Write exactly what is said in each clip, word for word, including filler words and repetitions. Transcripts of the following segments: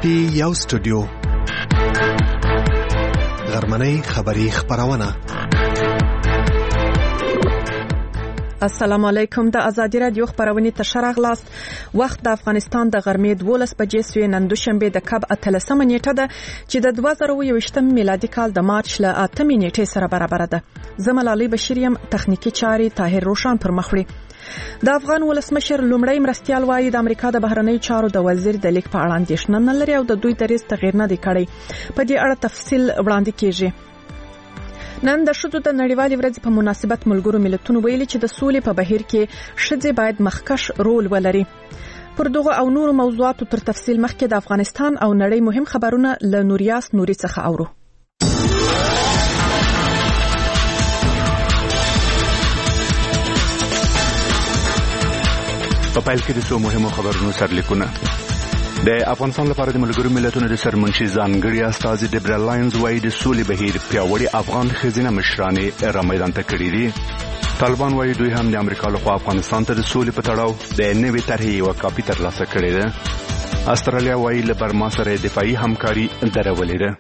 پی یو سټوډیو غرمنۍ خبری خبرونه. السلام علیکم. د ازادي رادیو خبرونه تشرغ لاست وخت د افغانستان د غرمې دولس بجې سوی نن دوشنبه د کب اتلسمه نیټه ده چې د دوه زره او یوویشتم میلادي کال د مارچ ل اتمې نیټې سره برابر ده. زملالي بشیریم تخنیکی چاري طاهر روشان پر مخوړي. د افغان ولسمشر لومړی مرستيال وایي د امریکا د بهرنی چارو د وزیر د لیک په اړه اندېښنه نه لري او د دوی دریځ تغیر نه دی کړی. په دې اړه تفصیل وړاندې کیږي. نن د شذو د نړیوالې ورځې په مناسبت ملګرو ملتونو ویلي چې د سولې په بهیر کې ښځې باید مخکش رول ولري. پر دغه او نورو موضوعاتو تر تفصیل مخکې د افغانستان او نړۍ مهم خبرونه له نوریاس نوري څخه اورو. په پیل کې د څو مهمو خبرونو سرلیکونه. د افغانستان لپاره د ملګرو ملتونو د سرمنشي ځانګړي استازي ډیبرا لاینز وايي د سولې بهیر پیاوړي افغان ښځینه مشرانې را میدان ته کړي دي. طالبان وايي دوی هم د امریکا لخوا افغانستان ته د سولې په تړاو د نوې طرحې یوه کاپي ترلاسه کړې ده. استرالیا وايي له برما سره دفاعي همکاري درولې ده.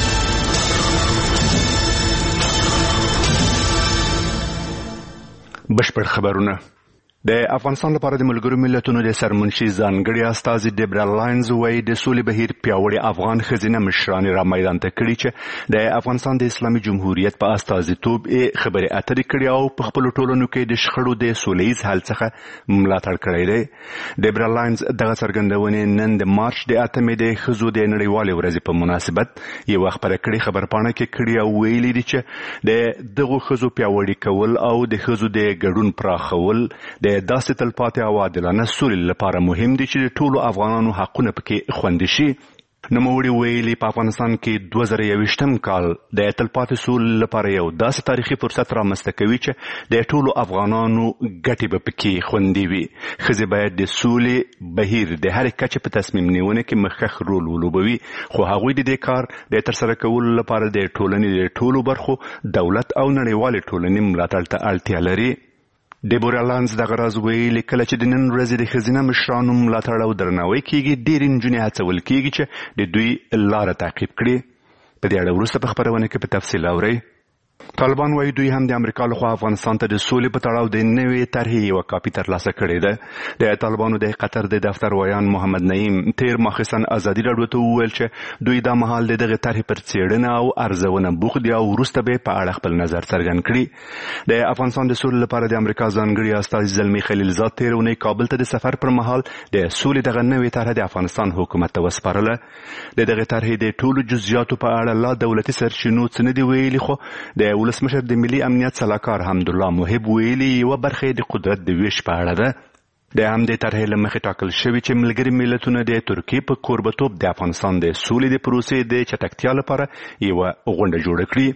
بشپړ خبرونه. د افغانستان لپاره د ملګرو ملتونو د سرمنشي ځانګړي استازي ډیبرا لاینز وايي د سولې بهیر پیاوړي افغان ښځینه مشرانې را میدان ته کړي چې د افغانستان د اسلامي جمهوریت په استازیتوب یې خبرې اترې کړي او په خپلو ټولنو کې د شخړو د سولیز حل څخه ملاتړ کړی دی. ډیبرا لاینز دغه څرګندونې نن د مارچ د اتمې د ښځو د نړیوالې ورځې په مناسبت یوه خپره کړې خبرپاڼه کې کړي او ویلي دي چې د دغو ښځو پیاوړي کول او د ښځو د ګډون پراخول د داسې تلپاتې او عادلانه سولې لپاره مهم دي چې د ټولو افغانانو حقونه پکې خوندي شي. نوموړي ویلي په افغانستان کې دوه زره یوویشتم کال د تلپاتې سولې لپاره یو داسې تاریخي فرصت رامنځته کوي چې د ټولو افغانانو ګټې به پکې خوندي وي. ښځې باید د سولې بهیر د هرې کچې په تصمیم نیونه کې مخکښ رول ولوبوي، خو هغوی د دې کار د ترسره کولو لپاره د ټولنې د ټولو برخو دولت او نړیوالې ټولنې ملاتړ ته اړتیا لري. ډیبورا لاینز دغه راز ویلي کله چې د نن ورځې د ښځینه مشرانو ملاتړ او درناوی کیږي ډېرې نجونې هڅول کیږي چې د دوی لاره تعقیب کړي. په دې اړه وروسته په خبرونه کې په تفصیل اورئ. طالبان وايي دوی هم د امریکا لخوا افغانستان ته د سولې په تړاو د نوې طرحې یوه کاپي ترلاسه کړې ده. د طالبانو د قطر د دفتر ویان محمد نعیم تیر ماخستن ازادي راډیو ته وویل چې دوی دا مهال د دغه طرحې پر څېړنه او ارزونه بوخت دي او وروسته به په اړه خپل نظر څرګند کړي. د افغانستان د سولې لپاره د امریکا ځانګړي استازي زلمي خلیلزاد تیر اونۍ کابل ته د سفر پر مهال د سولې دغه نوې طرحه د افغانستان حکومت ته وسپارله. د دغه طرحې د ټولو جزئیاتو په اړه لا دولتي سرچینو څه نه دي ویلي، خو د ولسمشر د ملي امنیت سلاکار حمدالله محب ویلي یوه برخه د قدرت د ویش په اړه ده. د همدې طرحې له مخې ټاکل شوي چې ملګري ملتونه د ترکیې په کوربتوب د افغانستان د سولې د پروسې د چټکتیا لپاره یوه غونډه جوړه کړي.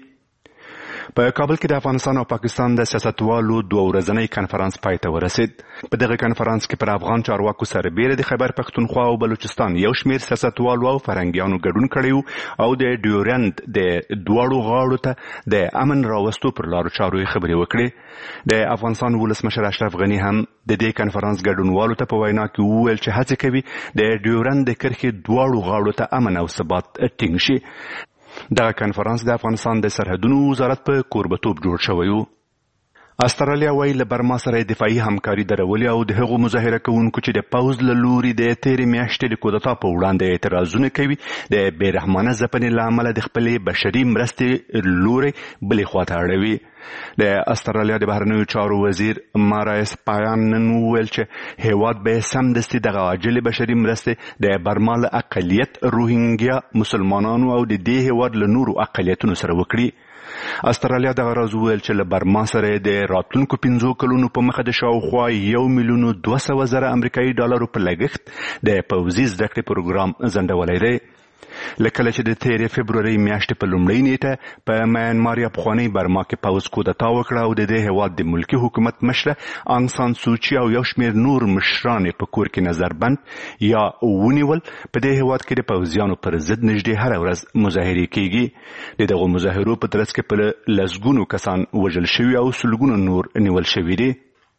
په کابل کې د افغانستان او پاکستان د سیاستوالو دوه ورځنی کنفرانس پای ته ورسید. په دغه کنفرانس کې پر افغان چارواکو سربیره د خیبر پښتونخوا او بلوچستان یو شمیر سیاستوالو او فرهنګیانو ګډون کړی او د ډیورند د دواړو غاړو ته د امن راوستو پر لارو چارو خبرې وکړي. د افغانستان ولسمشر اشرف غني هم د دې کنفرانس ګډونوالو ته په وینا کې وویل چې هڅه کوي د ډیورند د کرښې دواړو غاړو ته امن او ثبات ټینګ شي. دغه کنفرانس د افغانستان د سرحدونو وزارت په کوربتوب جوړ شوی و. استرالیا وايي له برما سره دفاعي همکاري درولې او د هغو مظاهره کوونکو چې د پوځ له لوري د تېرې میاشتې د کودتا په وړاندې اعتراضونه کوي د بې رحمانه ځپنې له امله د خپلې بشري مرستې لوري بلې خواته اړوي. د استرالیا د بهرنیو چارو وزیر مارایس پایان نن وویل چې هیواد به سمدستي دغه عاجلې بشري مرستې د برما له اقلیت روهینګیا مسلمانانو او د دې هیواد له نورو اقلیتونو سره وکړي. استرالیا دغه راز وویل چې له برما سره د راتلونکو پنځو کلونو په مخه د شاوخوا یو میلیون دوه سوه زره امریکایي ډالرو په لګښت د پوځي زده کړې پروګرام ځنډولی دی. لکه چې د تیرې فبرورۍ میاشتې په لومړۍ نیټه په میانمار یا پخوانۍ برما کې پوځ کودتا وکړه او د دې هیواد د ملکي حکومت مشره آنګ سان سوچي او یو شمېر نور مشران په کور کې نظربند یا ونیول. په دې هیواد کې د پوځیانو پر ضد نږدې هره ورځ مظاهرې کیږي. د دغو مظاهرو په ترڅ کې په لسګونو کسان وژل شوي او سلګونه نور نیول شوي دي.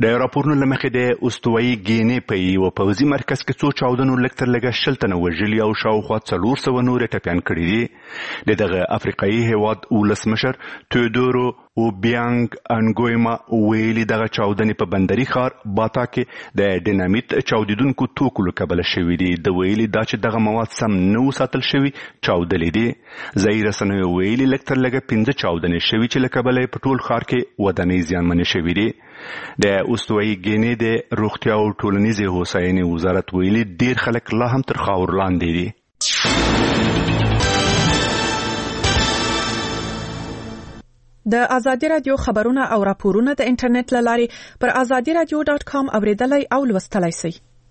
د راپورونو لمخې د استوایي ګینې په یو پوځي مرکز کې څو چاودنو لکتر لګه شل تنه وژلي او شاوخوا څلور سوه نور ټپیان کړي دي. د دغه افریقایي هیواد ولسمشر تیودورو اوبیانګ انګویما ویلي دغه چاودنې په بندري ښار باتا کې د ډینامیت چاودیدونکو توکو له کبله شوي دي. د ویلي دا چې دغه مواد سم نه وساتل شوي چاودلې دي. ځایي رسنیو ویلي لکتر لګه پنځه چاودنې شوي چې له کبله په ټول ښار کې ودانۍ زیانمنې شوي دي. د استوایي ګینې د روغتیا او ټولنیزې هوساینې وزارت ویلي ډیر خلک لا هم تر خاور لاندې دي. د ازادي رادیو خبرونه او راپورونه د انټرنیټ له لارې پر ازادي رادیو ډاټ کام اوریدلای او لوستلای شئ.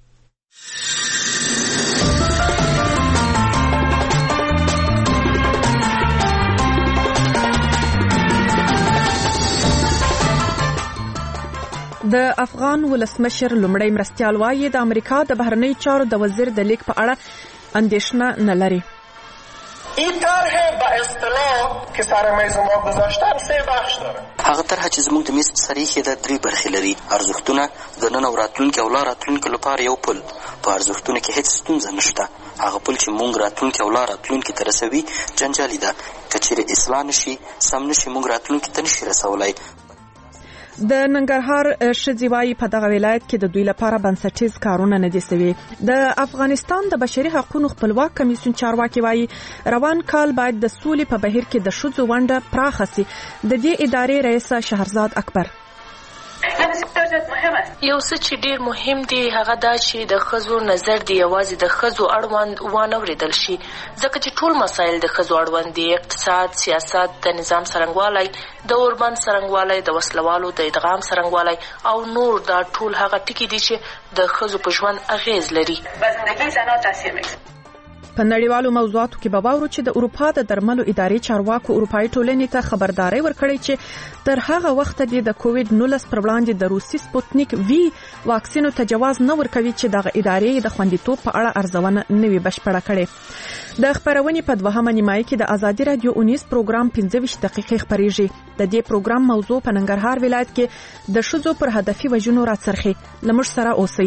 د افغان ولسمشر لومړی مرستیال وایي د امریکا د بهرنی چارو د وزیر د لیک په اړه اندېښنه نه لري. این طرح به اصطلاح که سرمایه زمان گذاشتن سه بخش داره. هغه طرح چې زموږ د میز په سر ایښې ده درې برخې لري. ارزښتونه، د نن او راتلونکي او لا راتلونکي لپاره یو پل. په ارزښتونو کې هیڅ ستونزه نشته. هغه پل چې موږ راتلونکي او لا راتلونکي ته رسوي جنجالي ده. که چیرې اصلاح نشي سم نشي موږ راتلونکي ته نشي رسولی. د ننګرهار ښځې وایي په دغه ولایت کې د دوی لپاره بنسټیز کارونه نه دي سوي. د افغانستان د بشري حقوقو خپلواک کمیسیون چارواکي وایي روان کال باید د سولې په بهیر کې د ښځو ونډه پراخه سي. د دې ادارې رئیس شهرزاد اکبر یو څه چې ډیر مهم دی هغه دا چې د ښځو نظر دی یوازې د ښځو اړوند وانه اورېدل شي، ځکه چې ټول مسایل د ښځو اړوند دي. اقتصاد، سیاست، د نظام څرنګوالی، د اوربند څرنګوالی، د وسلوالو د ادغام څرنګوالی او نور دا ټول هغه ټکي دي چې د ښځو په ژوند اغیز لري. په نړیوالو موضوعاتو کې به واورو چې د اروپا د درملو ادارې چارواکو اروپایي ټولنې ته خبرداري ورکړې چې تر هغه وخت د کووډ نولس پر وړاندې د روسي سپوتنیک وی واکسینو تجاوز نه ورکوي چې دغه ادارې د خوندیتوب په اړه ارزونه نه وي بشپړه کړې. د خبرونې په دوهمه نیمایي کې د ازادي رادیو اونیس پروګرام پنځه ویشت دقیقې خبريږي. د دې پروګرام موضوع په ننګرهار ولایت کې د ښځو پر هدفي وژنو راڅرخي. لمر سره اوسئ.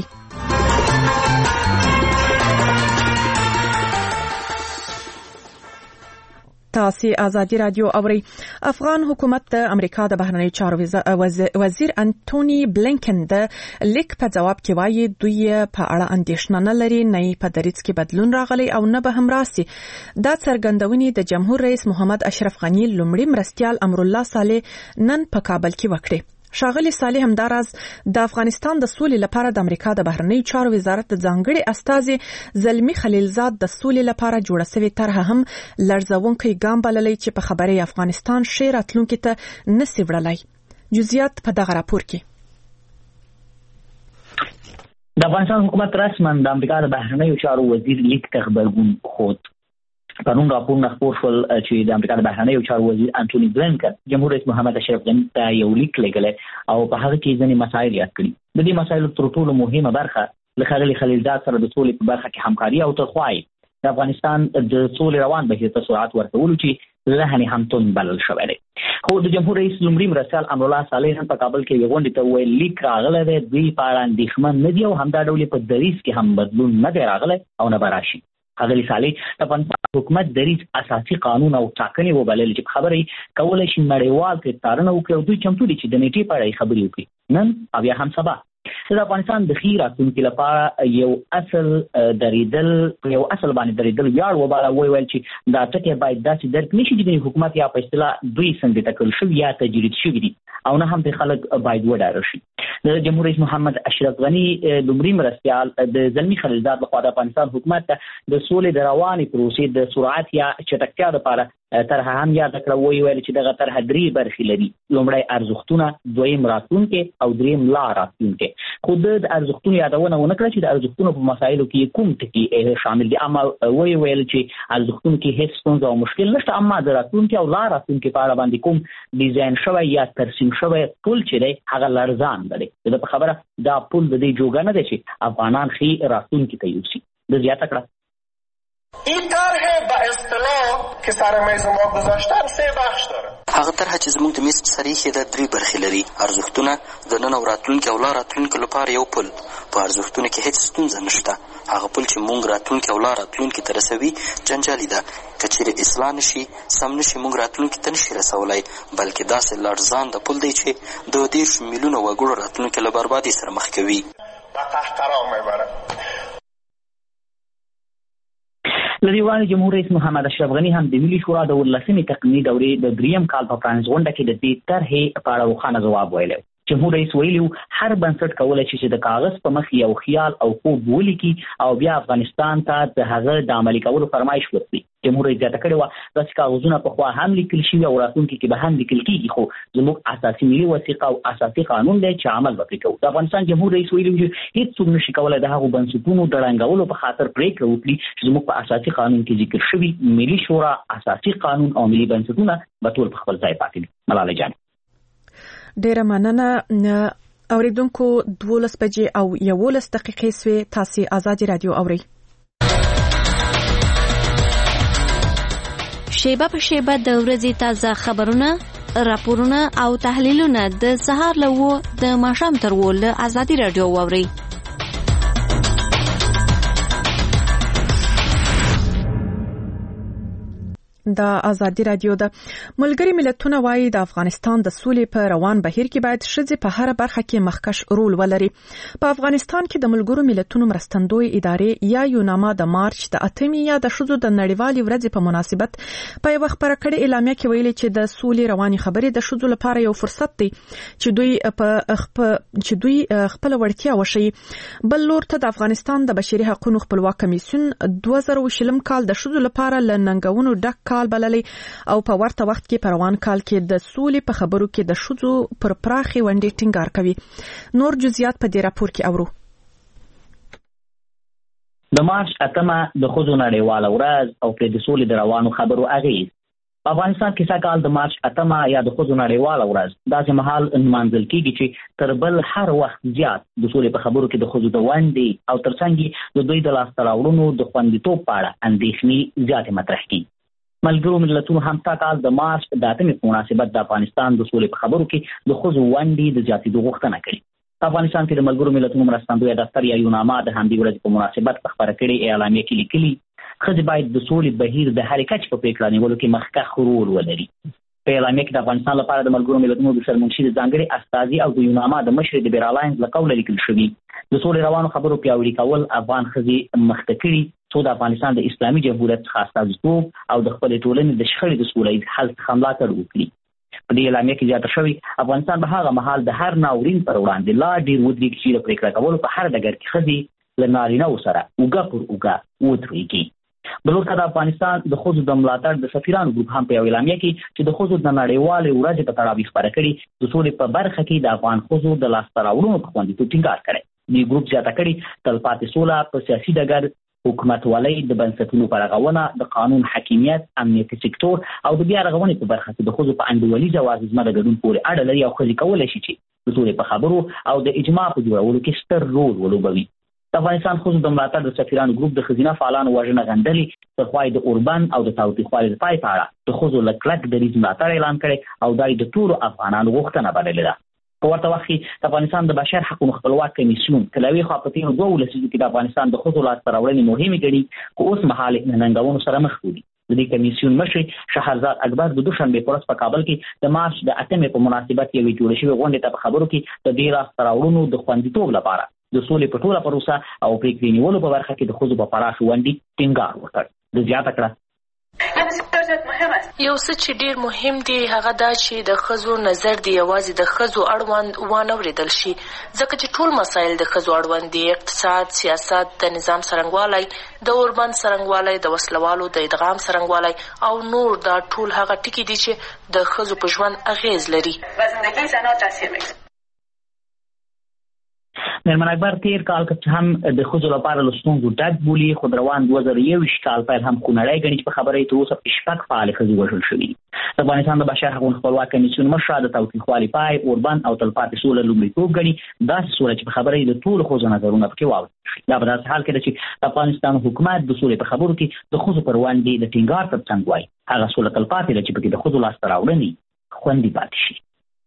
تاسو ازادي رادیو اوري. افغان حکومت د امریکا د بهرنی چارو وزیر انټونی بلینکن د لیک په جواب کې وایي دوی په اړه اندېښنه نه لري، نه په دریځ کې بدلون راغلی او نه به هم راسي. دا څرګندونې د جمهور رئیس محمد اشرف غنی لومړي مرستیال امر الله صالح نن په کابل کې وکړي. ښاغلي صالح همداراز د افغانستان د سولې لپاره د امریکا د بهرنی چارو وزارت د ځانګړي استازي زلمی خلیلزاد د سولې لپاره جوړه شوې طرحه هم لړزونکی ګام بللی چې په خبرې افغانستان ښې راتلونکي ته نسي وړلی. جزئیات په دغه راپور کې. د افغانستان حکومت رسما د امریکا د بهرنی چارو وزیر لیک ته خبرګون خود. پرون راپورونه خپور شول چې د امریکا د بهرنی چارو وزیر انټونی بلینکن جمهور رئیس محمد اشرف غنی ته یو لیک لېږلی او په هغه کې ځینې مسایل یاد کړي. د دې مسایلو تر ټولو مهمه برخه له ښاغلي خلیلزاد سره د سولې په برخه کې همکاري او تخوای د افغانستان د سولې روان بهیر ته سرعت ورکولو چې لهنې همتون بلل شوی دی. خو د جمهور رئیس لومړي مرستیال امر الله صالح هم په کابل کې یو غونډې ته وویل لیک راغلی دی، دوی په اړه اندېښمن نه دي او همدا ډول په دریځ کې هم بدلون نه دی راغلی او نه به راشي. ښاغلي صالح د افغانستان حکومت دریځ اساسي قانون او ټاکنې وبلل چې خبرې کولی شي نړیوال کې څارنه وکړي او دوی چمتو دي چې د نیټې په اړه خبرې وکړي نن او یا هم سبا. د افغانستان د ښې راتلونکي لپاره یو اصل درېدل یو اصل باندې درېدل ویاړ وباله. وویل چې دا ټکي باید داسې درک نشي چې د حکومت یا په اصطلاح دوی څنګه ټاکل شوي یا تجرید شوي دي او نه هم د خلک باید وډاره شي. د جمهور رئیس محمد اشرف غنی لومړي مرستیال د زلمی خلیلزاد لخوا د افغانستان حکومت ته د سولې د روانې پروسې د سرعت یا چټکتیا لپاره طرحه هم یاد کړه. وویل چې دغه طرحه درې برخې لري: لومړی ارزښتونه، دویم راتلونکی او دریم لا راتلونکی. خو د ارزښتونو یادونه ونه کړه چې د ارزښتونو په مسایلو کې کوم ټکي شامل دي، اما وویل چې ارزښتونو کې هیڅ ستونزه او مشکل نشته، اما د راتلونکي او لا راتلونکي په اړه باندې کوم ډیزاین شوی یا ترسیم شوی پل چې دی هغه لرزان دی. د په خبره دا پل د دې جوګه نه دی چې افغانان ښې راتلونکي ته یوسي. د زیاته کړه این طرح به اصطلاح که سر میز ما گذاشتن سه بخش داره. هغه طرحه چې زموږ د میز په سر ایښې ده درې برخې لري. ارزښتونه د نن او راتلونکي او لا راتلونکي لپاره یو پل. په ارزښتونو کې هېڅ ستونزه نشته. هغه پل چې موږ راتلونکي او لا راتلونکي ته رسوي جنجالي ده. که چیرې اصلاح نشي سم نشي موږ راتلونکي ته نشي رسولی، بلکې داسې لړزانده پل دی چې د دېرشو میلیونو وګړو راتلونکي له بربادۍ سره مخ کوي. و قهقرا میبره. لدی وړاندې جمهور رئیس محمد اشرف غني هم د ملي شورا د ولسمې تقنیني دورې د دریم کال په پرانیز غونډه کې د دې طرحې په اړه روښانه ځواب ویلی. جمهور رئیس ویلي هر بنسټ کولی شي چې د کاغذ په مخ یو خیال او خوب ولیکي او بیا افغانستان ته د هغه د عملي کولو فرمایش وکړي. جمهور رئیس زیاته کړې وه داسې کاغذونه پخوا هم لیکل شوي او راتلونکي کې به هم لیکل کېږي، خو زموږ اساسي ملي وثیقه او اساسي قانون دی چې عمل به پرې کوو. د افغانستان جمهور رئیس ویلي چې هېڅوک نشي کولی د هغو بنسټونو د ړنګولو په خاطر پرېکړه وکړي چې زموږ په اساسي قانون کې ذکر شوي ملي شورا، اساسي قانون او ملي بنسټونه به ټول په خپل ځای پاتې دي. ملالۍ جان ډېره مننه. اوریدونکو دولس بجې او یولس دقیقې سوې. تاسې آزادي رادیو اورئ. شیبه په شیبه د ورځې تازه خبرونه، راپورونه او تحلیلونه د سهار له وو د ماښام تر وو له آزادي رادیو واورئ. د آزادي رادیو د ملګری ملتونه وایي د افغانستان د سولې په روان بهیر کې باید ښځې په هر برخه کې مخکښ رول ولري. په افغانستان کې د ملګرو ملتونو مرستندوی ادارې یا یوناما د مارچ د اتمې یا د ښځو د نړیوالې ورځې په مناسبت په یوه خپره کړې اعلامیه کې ویلي چې د سولې روانې خبرې د ښځو لپاره یو فرصت دی چې دوی په چې دوی خپل وړتیا وښيي. بل لور ته د افغانستان د بشري حقوقو خپلواک کمیسیون دوه زره شلم کال د ښځو لپاره له ننګونو ډک کال بللی او په ورته وخت کې په روان کال کې د سولې په خبرو کې د ښځو پر پراخي ونډې ټینګار کوي. نور جزئیات په دې راپور کې اورو. د مارچ اتمه د ښځو نړیواله ورځ او پرې د سولې د روانو خبرو اغېز. په افغانستان کې سږکال د مارچ اتمه یا د ښځو نړیواله ورځ داسې مهال نمانځل کېږي چې تر بل هر وخت زیات د سولې په خبرو کې د ښځو د ونډې او ترڅنګ د دوی د لاسته راوړنو د خوندیتوب په اړه اندېښنې زیاتې مطرح کېږي. ملګرو ملتونو هم سږکال د مارچ د اتمې په مناسبت د افغانستان د سولې په خبرو کې د ښځو ونډې د زیاتېدو غوښتنه کړې. په افغانستان کې د ملګرو ملتونو مرستندویه دفتر یا یوناما د همدې ورځې په مناسبت په خپره کړې اعلامیه کې لیکلي ښځې باید د سولې بهیر د هرې کچې په پرېکړه نیولو کې مخکښ رول ولري. په اعلامیه کې د افغانستان لپاره د ملګرو ملتونو د سرمنشي د ځانګړي استازي او د یوناما د مشرې د بیرالاینز له قوله لیکل شوي د سولې روانو خبرو پیاوړي کول افغان ښځې مخته کړي څو د افغانستان د اسلامي جمهوریت څخه استازیتوب او د خپلې ټولنې د شخړې د سوله ییز حل څخه ملاتړ وکړي. په دې اعلامیه کې زیاته شوي افغانستان به هغه مهال د هر ناورین پر وړاندې لا ډېر ودرېږي چې د پرېکړه کولو په هر ډګر کې ښځې له نارینهو سره اوږه پر اوږه ودرېږي. بل وروسته د افغانستان د ښځو د ملاتړ د سفیرانو ګروپ هم په یو اعلامیه کې چې د ښځو د نړیوالې ورځې په تړاو یې خپره کړي د سولې په برخه کې د افغان ښځو د لاسته راوړنو په خوندیتوب ټینګار کړی. دې ګروپ زیاته کړي تلپاتې سوله په سیاسي ډګر، حکومتولۍ د بنسټونو په رغونه، د قانون حاکمیت، امنیتي سکتور او د بیا رغونې په برخه کې د ښځو په انډولیزه او اغېزمنه ګډون پورې اړه لري او ښځې کولی شي چې د سولې په خبرو او د اجماع په جوړولو کې ستر رول ولوبوي. د افغانستان ښځو د ملاتړ د سفیرانو ګروپ د ښځینه فعالانو وژنه غندلې، تر خوا د اوربند او د تاوتریخوالي د پای په اړه د ښځو له کلک دریځ ملاتړ اعلان کړی او دا د ټولو افغانانو غوښتنه بللې ده. په ورته وخت کې د افغانستان د بشر حقوقو خپلواک کمیسیون تلوي خوا په تېرو دوو لسیزو کې د افغانستان د ښځو لاسته راوړنې مهمې ګڼي خو اوس مهال یې له ننګونو سره مخ دي. د دې کمیسیون مشر شهرزاد اکبر د دوشنبې په ورځ په کابل کې د مارچ د اتمې په مناسبت یوې جوړې شوې غونډې ته په خبرو کې د دې لاسته راوړنو د خوندیتوب لپاره د سولې په ټوله پروسه او پرېکړې نیولو په برخه کې د ښځو په پراخو ونډې ټینګار وکړ. د زیاته کړه یو څه چې ډیر مهم دی هغه دا چې د ښځو نظر دی یوازې د ښځو اړوند وانه اورېدل شي، ځکه چې ټول مسایل د ښځو اړوند دي: اقتصاد، سیاست، د نظام څرنګوالی، د اوربند څرنګوالی، د وسلوالو د ادغام څرنګوالی او نور دا ټول هغه ټکي دي چې د ښځو په ژوند اغیز لري. میرمن اکبر تیر کال که هم د ښځو لپاره له ستونزو ډک بولي، خو د روان دوه زره یوویشت کال پیل هم خونړی ګڼي چې په خبره یې تر اوسه شپږ فعالې ښځې وژل شوي دي. د افغانستان د بشر حقوقو خپلواک کمیسیون مشره د تاوتریخوالي پای، اوربند او تلپاتې سوله لومړیتوب ګڼي. داسې سوله چې په خبره یې د ټولو ښځو نظرونه پکې واورېدل شي. دا په داسې حال کې ده چې د افغانستان حکومت د سولې په خبرو کې د ښځو پر وړاندې د ټینګار تر څنګ وایي هغه سوله تلپاتې ده چې پکې د ښځو لاسته راوړنې خوندي پاتې شي.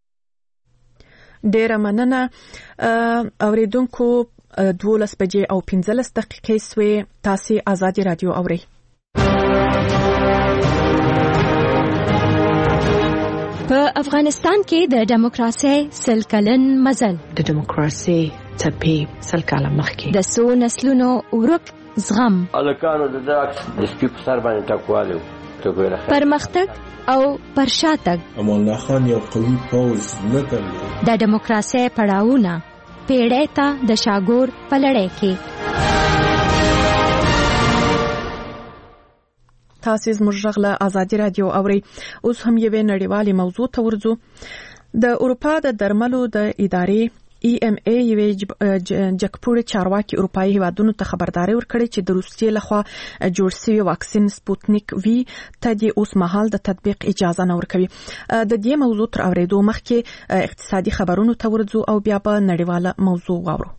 ډیره مننه اوریدونکو. دولس بجې او پنځلس دقیقې سوې. تاسو آزادي رادیو اورئ. په افغانستان کې د دیموکراسي سل کلن مزل، د دیموکراسي څپې سل کاله مخکې، د څو نسلونو ورک زغم، الکانو د داکس د سپیپ سر باندې ټکواله پرمختګ او پرشاتګ. امان الله خان یو قوي پوځ نه درلود. د دیموکراسي پړاوونه پیړۍ ته د شاګور په لړۍ کې. تاسو زموږ غږ له آزادي رادیو اورئ. اوس هم یوې نړیوالې موضوع ته ورځو. د اروپا د درملو د ادارې ای ام ای یوې جګپوړې چارواکي اروپایي هیوادونو ته خبرداري ورکړې چې د روسیې لخوا جوړ شوی واکسین سپوتنیک وی ته د اوس مهال د تطبیق اجازه نه ورکوي. د دې موضوع تر اوریدو مخکې اقتصادي خبرونو ته ورځو او بیا په نړیواله موضوع واورو.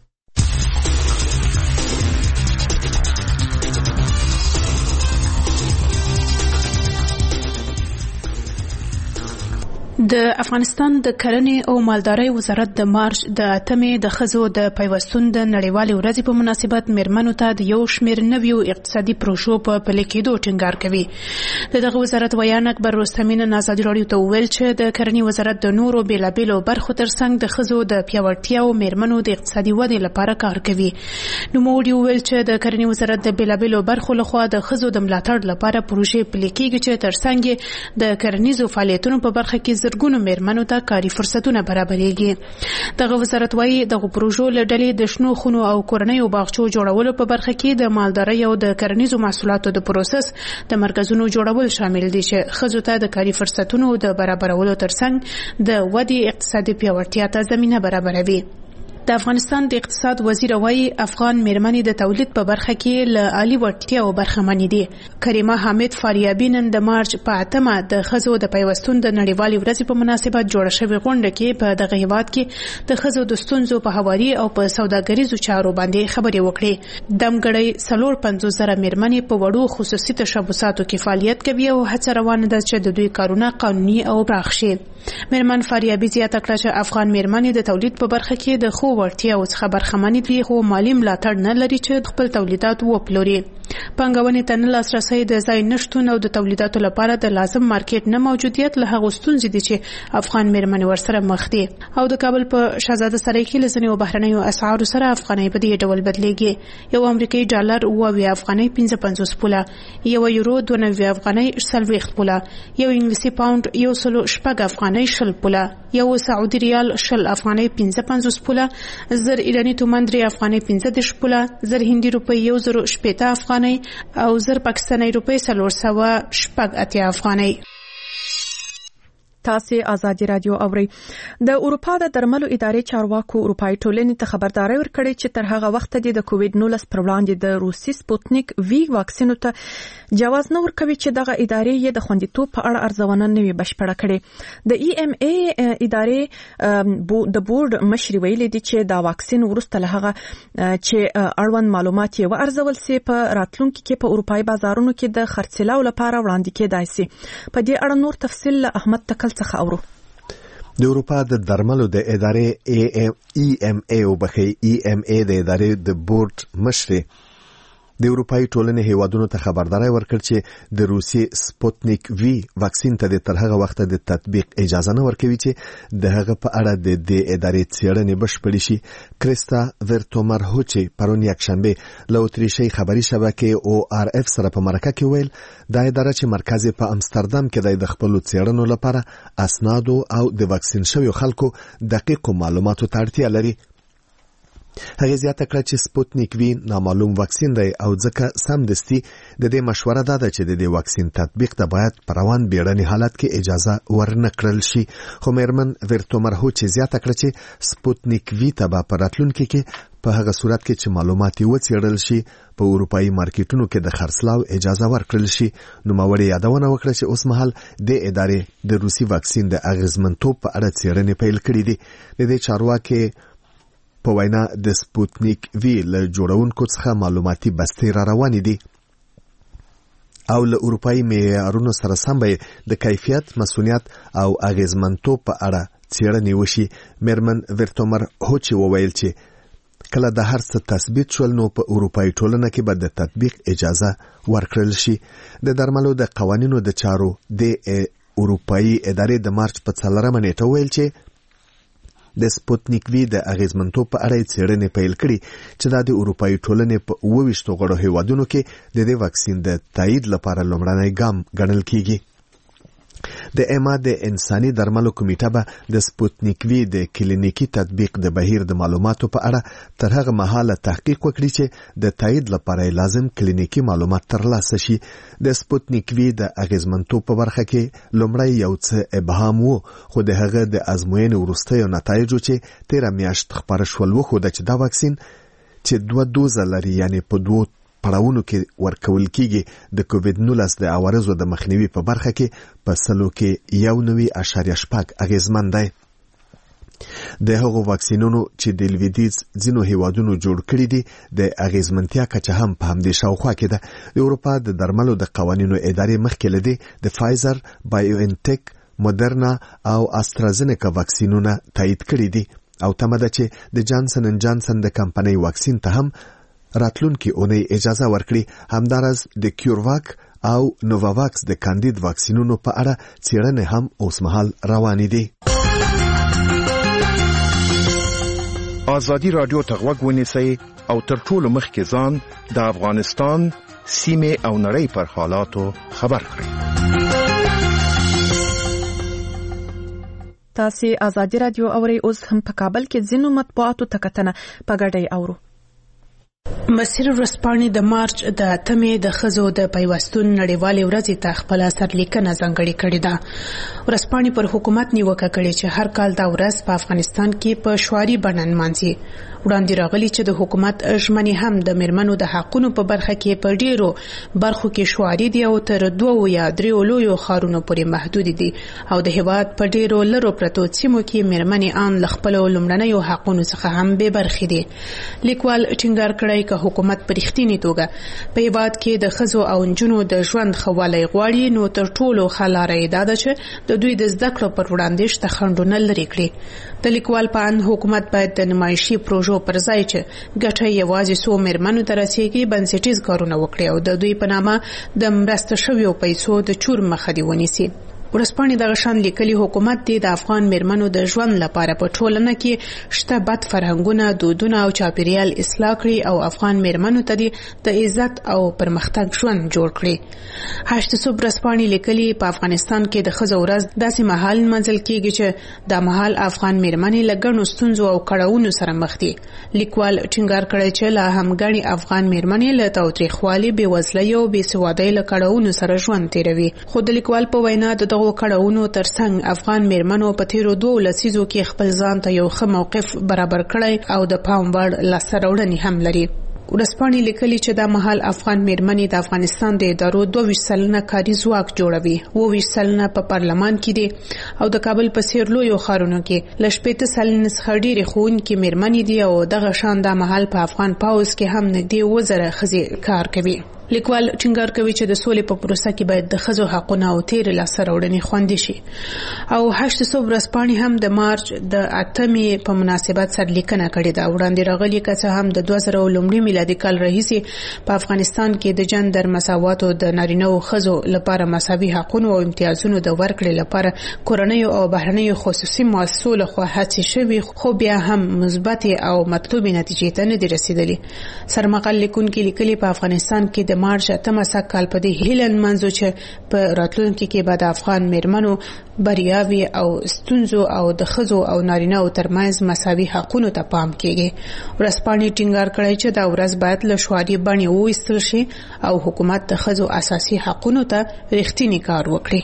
د افغانستان د کرنې او مالدارۍ وزارت د مارچ د اتمې د ښځو د پیوستون د نړیوالې ورځې په مناسبت میرمنو ته د یو شمېر نویو اقتصادي پروژو په پلي کېدو ټینګار کوي. د دغه وزارت ویان اکبر رستمي نن ازادي راډیو ته وویل چې د کرنې وزارت د نورو بېلابېلو برخو ترڅنګ د ښځو د پیاوړتیا او میرمنو د اقتصادي ودې لپاره کار کوي. نوموړي وویل چې د کرنې وزارت د بېلابېلو برخو لخوا د ښځو د ملاتړ لپاره پروژې پلي کېږي چې ترڅنګ د کرنیزو فعالیتونو په برخه کې زرګونو میرمنو ته کاري فرصتونه برابرېږي. دغه وزارت وایي دغه پروژو له ډلې د شنو خونو او کورنیو باغچو جوړولو په برخه کې د مالدارۍ او د کرنیزو محصولاتو د پروسس د مرکزونو جوړول شامل دي چې ښځو ته د کاري فرصتونو د برابرولو ترڅنګ د ودې اقتصادي پیاوړتیا ته زمینه برابروي. د افغانستان د اقتصاد وزیر وایي افغان میرمنې د تولید په برخه کې له عالي وړتیاو برخمنې دي. کریمه حامد فاریابي نن د مارچ په اتمه د ښځو د پیوستون د نړیوالې ورځې په مناسبت جوړه شوې غونډه کې په دغه هیواد کې د ښځو د ستونزو په هواري او په سوداګریزو چارو باندې خبرې وکړې. دمګړۍ څلور پنځوس زره میرمنې په وړو خصوصي تشبثاتو کې فعالیت کوي او هڅه روانه ده چې د دوی کارونه قانوني او پراخ شي. میرمن فاریابي زیاته کړه چې افغان میرمنې د تولید په برخه کې د خو وړتیاو څخه برخمنې دي خو مالي ملاتړ نه لري چې خپل تولیدات وپلوري. پانګونې ته نه لاسرسی د ځای نشتون او د تولیداتو لپاره د لازم مارکیټ نه موجودیت له هغو ستونزې دي چې افغان میرمنې ورسره مخ دي. او د کابل په شهزاده سرای کې له ځینو بهرنیو اسعارو سره افغانۍ په دې ډول بدلیږي. یو امریکایي ډالر اوه اویا افغانۍ پنځه پنځوس پوله، یو یورو دوه نوي افغانۍ څلوېښت پوله، یو انګلیسي پاونډ یو سلو شپږ افغانۍ شل پوله، یو سعودي ریال شل افغانۍ پنځه پنځوس پوله، زر ایرانی تومان درې افغانۍ پنځه دېرش پوله، زر هندي روپۍ یو زر شپېته افغانۍ او زر پاکستاني روپۍ څلور سوه شپږ اتیا افغانۍ. تاسو آزادي رادیو اورئ. د اروپا د درملو ادارې چارواکو اروپایي ټولنې ته خبرداري ورکړې چې تر هغه وخته د کووډ نولس پر وړاندې د روسي سپوتنیک وی واکسین ته جواز نه ورکوي چې دغه ادارې یې د خوندیتوب په اړه ارزونه نه وي بشپړه کړې. د ای ام ای ادارې د بورډ مشر ویلي دي چې دا واکسین ورسته له هغه چې اړوند معلومات یې وارزول سي په راتلونکي کې په اروپایي بازارونو کې د خرڅلاو لپاره وړاندې کېدای سي. په دې اړه نور تفصیل له احمد تکل څخه اورو. د اروپا د درملو د ادارې ای ام ای او بخي ای ام ای د ادارې د بورډ مشر د اروپایي ټولنې هیوادونو ته خبرداري ورکړ چې د روسي سپوتنیک وی واکسین ته د تر هغه وخت د تطبیق اجازه نه ورکوي چې د هغه په اړه د دې ادارې څېړنې بشپړې شي. کریستا ورتومرهوچي پرون یکشنبه له اتریشي خبري شبکې او آر اف سره په مرکه کې ویل دا اداره چې مرکز په امستردام کې د خپل څېړنو لپاره اسناد او د واکسین شویو خلکو دقیق معلوماتو ته اړتیا لري. هغه زیاته کړه چې سپوتنیک وی نامعلوم واکسین دی او ځکه سمدستي د دې مشوره ده چې د دې واکسین تطبیق ته باید په روان بیړني حالت کې اجازه ورنکړل شي. خو میرمن ورتومر هو چې زیاته کړه چې سپوتنیک وی ته به په راتلونکي کې په هغه صورت کې چې معلومات وڅېړل شي په اروپایي مارکیټونو کې د خرڅلاو اجازه ورکړل شي. نو ماوړي یادونه وکړه چې اوس مهال د ادارې د روسي واکسین د اغیزمنتوب په اړه څېړنې پیل کړې دي. د دې چارواکي په وینا د سپوتنیک وی له جوړونکو څخه معلوماتي بستې را روانې دي او له اروپایي معیارونو سره سم به د کیفیت، مسؤلیت او اغیزمنتوب په اړه څېړنې وشي. میرمن ورتومر هوچی وویل چې کله د هر څه تثبیت شول نو په اروپایي ټولنه کې به د تطبیق اجازه ورکړل شي. د درملو د قوانینو د چارو د اروپایي ادارې د مارچ په څلورمه نیټه ویل چې د سپوتنیک وی د اغیزمنتوب په اړه څېړنې پیل کړي چې دا د اروپایي ټولنې په اووه ویشتو غړو هیوادونو کې د دې واکسین د تایید لپاره لومړنی ګام ګڼل کیږي. د اما د انساني درملو کمیټه به د سپوتنیک وی د کلینیکي تطبیق د بهیر د معلوماتو په اړه تر هغه مهاله تحقیق وکړي چې د تایید لپاره لازم کلینیکي معلومات ترلاسه شي. د سپوتنیک وی د اغیزمنتوب په برخه کې لومړی یو څه ابهام وو، خو د هغه د ازموینې وروستیو نتایجو چې تیره میاشت خپاره شول وښوده چې دا واکسین چې دوه دوزه لري، یعنی په دوه پړاوونو کې ورکول کیږي، د کووډ نولس د عوارضو د مخنیوي په برخه کې په سلو کې یو نوي اشاریه شپږ اغیزمن دی. د هغو واکسینونو چې د لویدیځ ځینو هیوادونو جوړ کړي دي د اغیزمنتیا کچه هم په همدې شاوخوا کې ده. د اروپا د درملو د قوانینو ادارې مخکې له دې د فایزر، بایوانټیک، مودرنا او استرازینیکا واکسینونه تایید کړي دي او تمه ده چې د جانسن ان جانسن د کمپنۍ واکسین ته هم راتلونکي اونۍ اجازه ورکړي. همدارس د کیورواک او نوواواکس د کاندید واکسینونو په اړه څېړنې هم اوس مهال روانې دي. ازادي راډیو ته غوږ ونیسئ او تر ټولو مخکې ځان د افغانستان سیمې او نړۍ پر حالاتو خبر کړئ. تاسو ازادي راډیو اورئ. اوس هم په کابل کې ځینو مطبوعاتو ته کتنه په ګډه اورو. مسیر ورځپاڼې د مارچ د اتمې د ښځو د پیوستون نړیوالې ورځې ته خپله سرلیکنه ځانګړې کړې ده. ورځپاڼې پر حکومت نیوکه کړې چې هر کال دا ورځ په افغانستان کې په شعاري بڼه نمانځي. وړاندې راغلي چې د حکومت ژمنې هم د میرمنو د حقونو په برخه کې په ډیرو برخو کې شعاري دي او تر دوو یا دریو لویو ښارونو پورې محدود دي او د هېواد په ډیرو لرو پرتو سیمو کې میرمنې ان له خپلو لومړنیو حقونو څخه هم بې برخې دي. لیکوال ټینګار کړی که حکومت په رښتینې توګه په هېواد کې د ښځو او نجونو د ژوند ښه والی غواړي نو تر ټولو ښه لاره یې دا ده چې د دوی د زده کړو پر وړاندې شته خنډونه لرې کړي. د لیکوال په اند حکومت باید د نمایشي پروژو پر ځای چې ګټه یوازې څو میرمنو ته رسیږي بنسټیز کارونه وکړي او د دوی په نامه د مرسته شویو پیسو د چور مخه دې ونیسي. ورځپاڼې دغه شان لیکلي حکومت دې د افغان میرمنو د ژوند لپاره په ټولنه کې شته بد فرهنګونه، دودونه او چاپیریال اصلاح کړي او افغان میرمنو ته دې د عزت او پرمختګ ژوند جوړ کړي. هشت صبح ورځپاڼې لیکلي په افغانستان کې د ښځو ورځ داسې مهال نمانځل کیږي چې دا مهال افغان میرمنې له ګڼو ستونزو او کړاوونو سره مخ دي. لیکوال ټینګار کړی چې لا هم ګڼې افغان میرمنې له تاوتریخوالي، بېوزلۍ او بېسوادۍ له کړاوونو سره ژوند تیروي. خو د لیکوال په وینا د دغو کړاوونو ترڅنګ افغان میرمنو په تیرو دوو لسیزو کې خپل ځان ته یو ښه موقف برابر کړی او د پام وړ لاسته راوړنې هم لري. ورځپاڼې لیکلي چې دا مهال افغان میرمنې د افغانستان د ادارو دوه ویشت سلنه کاري ځواک جوړوي، اووه ویشت سلنه په پارلمان کې دي او د کابل په څېر لویو ښارونو کې له شپېته سلنې څخه ډېرې ښوونکې میرمنې دي او دغه شان دا مهال په افغان پوځ کې هم نږدې اووه زره ښځې کار کوي. لیکوال ټینګار کوي چې د سولې په پروسه کې باید د ښځو حقونه او تېرې لاسته راوړنې خوندي شي. او هشت صبح ورځپاڼې هم د مارچ د اتمې په مناسبت سرلیکنه کړې ده. وړاندې راغلي که څه هم د دوه زره لومړي میلادي کال راهیسې په افغانستان کې د جندر مساواتو د نارینه او ښځو لپاره مساوي حقونو او امتیازونو د ورکړې لپاره کورنیو او بهرنیو خصوصي مؤسسو لخوا هڅې شوي، خو بیا هم مثبتې او مطلوبې نتیجې ته نه دي رسېدلې. سرمقال لیکونکي لیکلي په افغانستان کې د د مارچ اتمه سږ کال په دې هیله نمانځو چې په راتلونکي کې به د افغان میرمنو بریاوي او ستونزو او د ښځو او نارینه‌و ترمنځ مساوي حقونو ته پام کیږي. ورځپاڼې ټینګار کړی چې دا ورځ باید له شعاري بڼې وایستل شي او حکومت د ښځو اساسي حقونو ته رښتینی کار وکړي.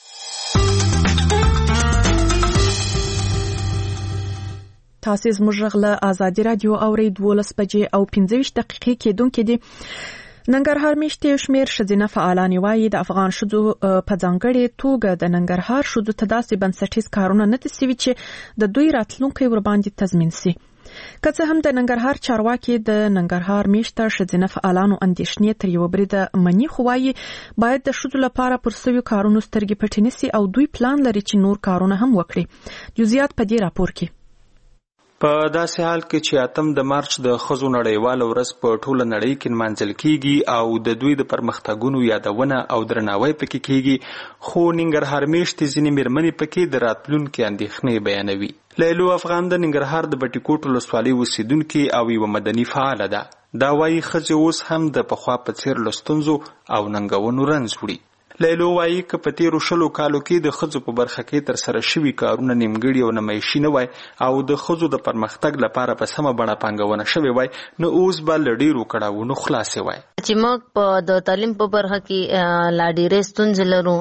تاسو زموږ غږ له آزادي رادیو اورئ دولس بجې او پنځه ویشت دقیقې کېدونکې دي. ننګرهار میشتې شمیر ښځینه فعالان وایي د افغان ښځو په ځانګړې توګه د ننګرهار ښځو ته داسې بنسټیز کارونه نه دي سوي چې د دوی راتلونکی ورباندې تضمین سي. که څه هم د ننګرهار چارواکي د ننګرهار میشته ښځینه فعالانو اندېښنې تر یوه بریده مني، خو وایي باید د ښځو لپاره پر سویو کارونو سترګې پټې نسي او دوی پلان لري چې نور کارونه هم وکړي. جزئیات په دې راپور کې. په داسې حال کې چې اتم د مارچ د ښځو نړیواله ورځ په ټوله نړۍ کې نمانځل کیږي او د دوی د پرمختګونو یادونه او درناوی پکې کیږي، خو ننګرهار میشتې ځینې میرمنې پکې د راتلونکي اندېښنې بیانوي. لیلو افغان د ننګرهار د بټي کوټ ولسوالۍ اوسیدونکې او یوه مدني فعاله ده. دا وایي ښځې اوس هم د پخوا په څېر له ستونزو او ننګونو رنځ وړي. لیلو وایي که په تیرو شلو کالو کې د ښځو په برخه کې ترسره شوي کارونه نیمګړي او نمایشي نه وای او د ښځو د پرمختګ لپاره په سمه بڼه پانګونه شوې وای، نو اوس به له ډېرو کړاوونو خلاصې وای. چې موږ په د تعلیم په برخه کې لا ډېرې ستونزې لرو،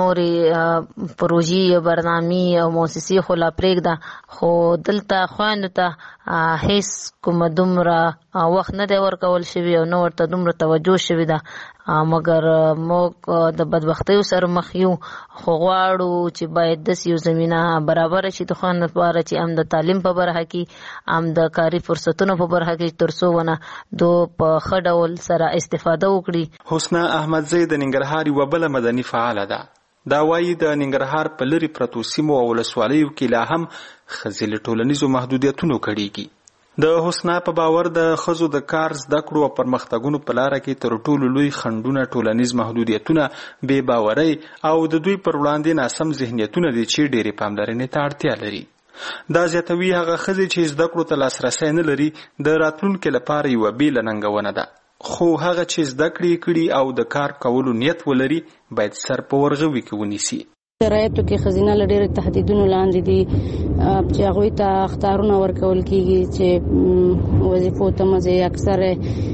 نورې پروژې برنامې او موسسې خو لا پرېږده، خو دلته خویندو ته هیڅ کومه دومره وخت نه دی ورکول شوي او نه ورته دومره توجه شوې ده. مګر موږ د بدبختیو سره مخ یو، خو غواړو چې باید داسې یو زمینه برابره شي د خویندو لپاره چې هم د تعلیم په برخه کې هم د کاري فرصتونو په برخه کې تر څو ونه دو په ښه ډول سره استفاده وکړي. حسنه احمدزی د ننګرهار یوه بله مدني فعاله ده. دا وایي د ننګرهار په لرې پرتو سیمو او ولسوالیو کې لا هم ښځې له ټولنیزو محدودیتونو کړېږي. د حسنا په باور د ښځو د کار زده کړو او پرمختګونو په لاره کې تر ټولو لوی خنډونه ټولنیز محدودیتونه، بې باورۍ او د دوی پر وړاندې ناسم ذهنیتونه دي چې ډېرې پاملرنې ته اړتیا لري. دا زیاتوي هغه ښځې چې زده کړو ته لاسرسی نه لري د راتلونکي لپاره یوه بېله ننګونه ده، خو هغه چې زده کړې کړي او د کار کولو نیت ولري باید سر په ورغوي کې ونیسي. شرایطو کې ښځینه له ډېرو تهدیدونو لاندې دي چې هغوی ته اخطارونه ورکول کېږي چې وظیفو ته مزې اکثر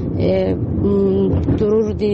ترور دي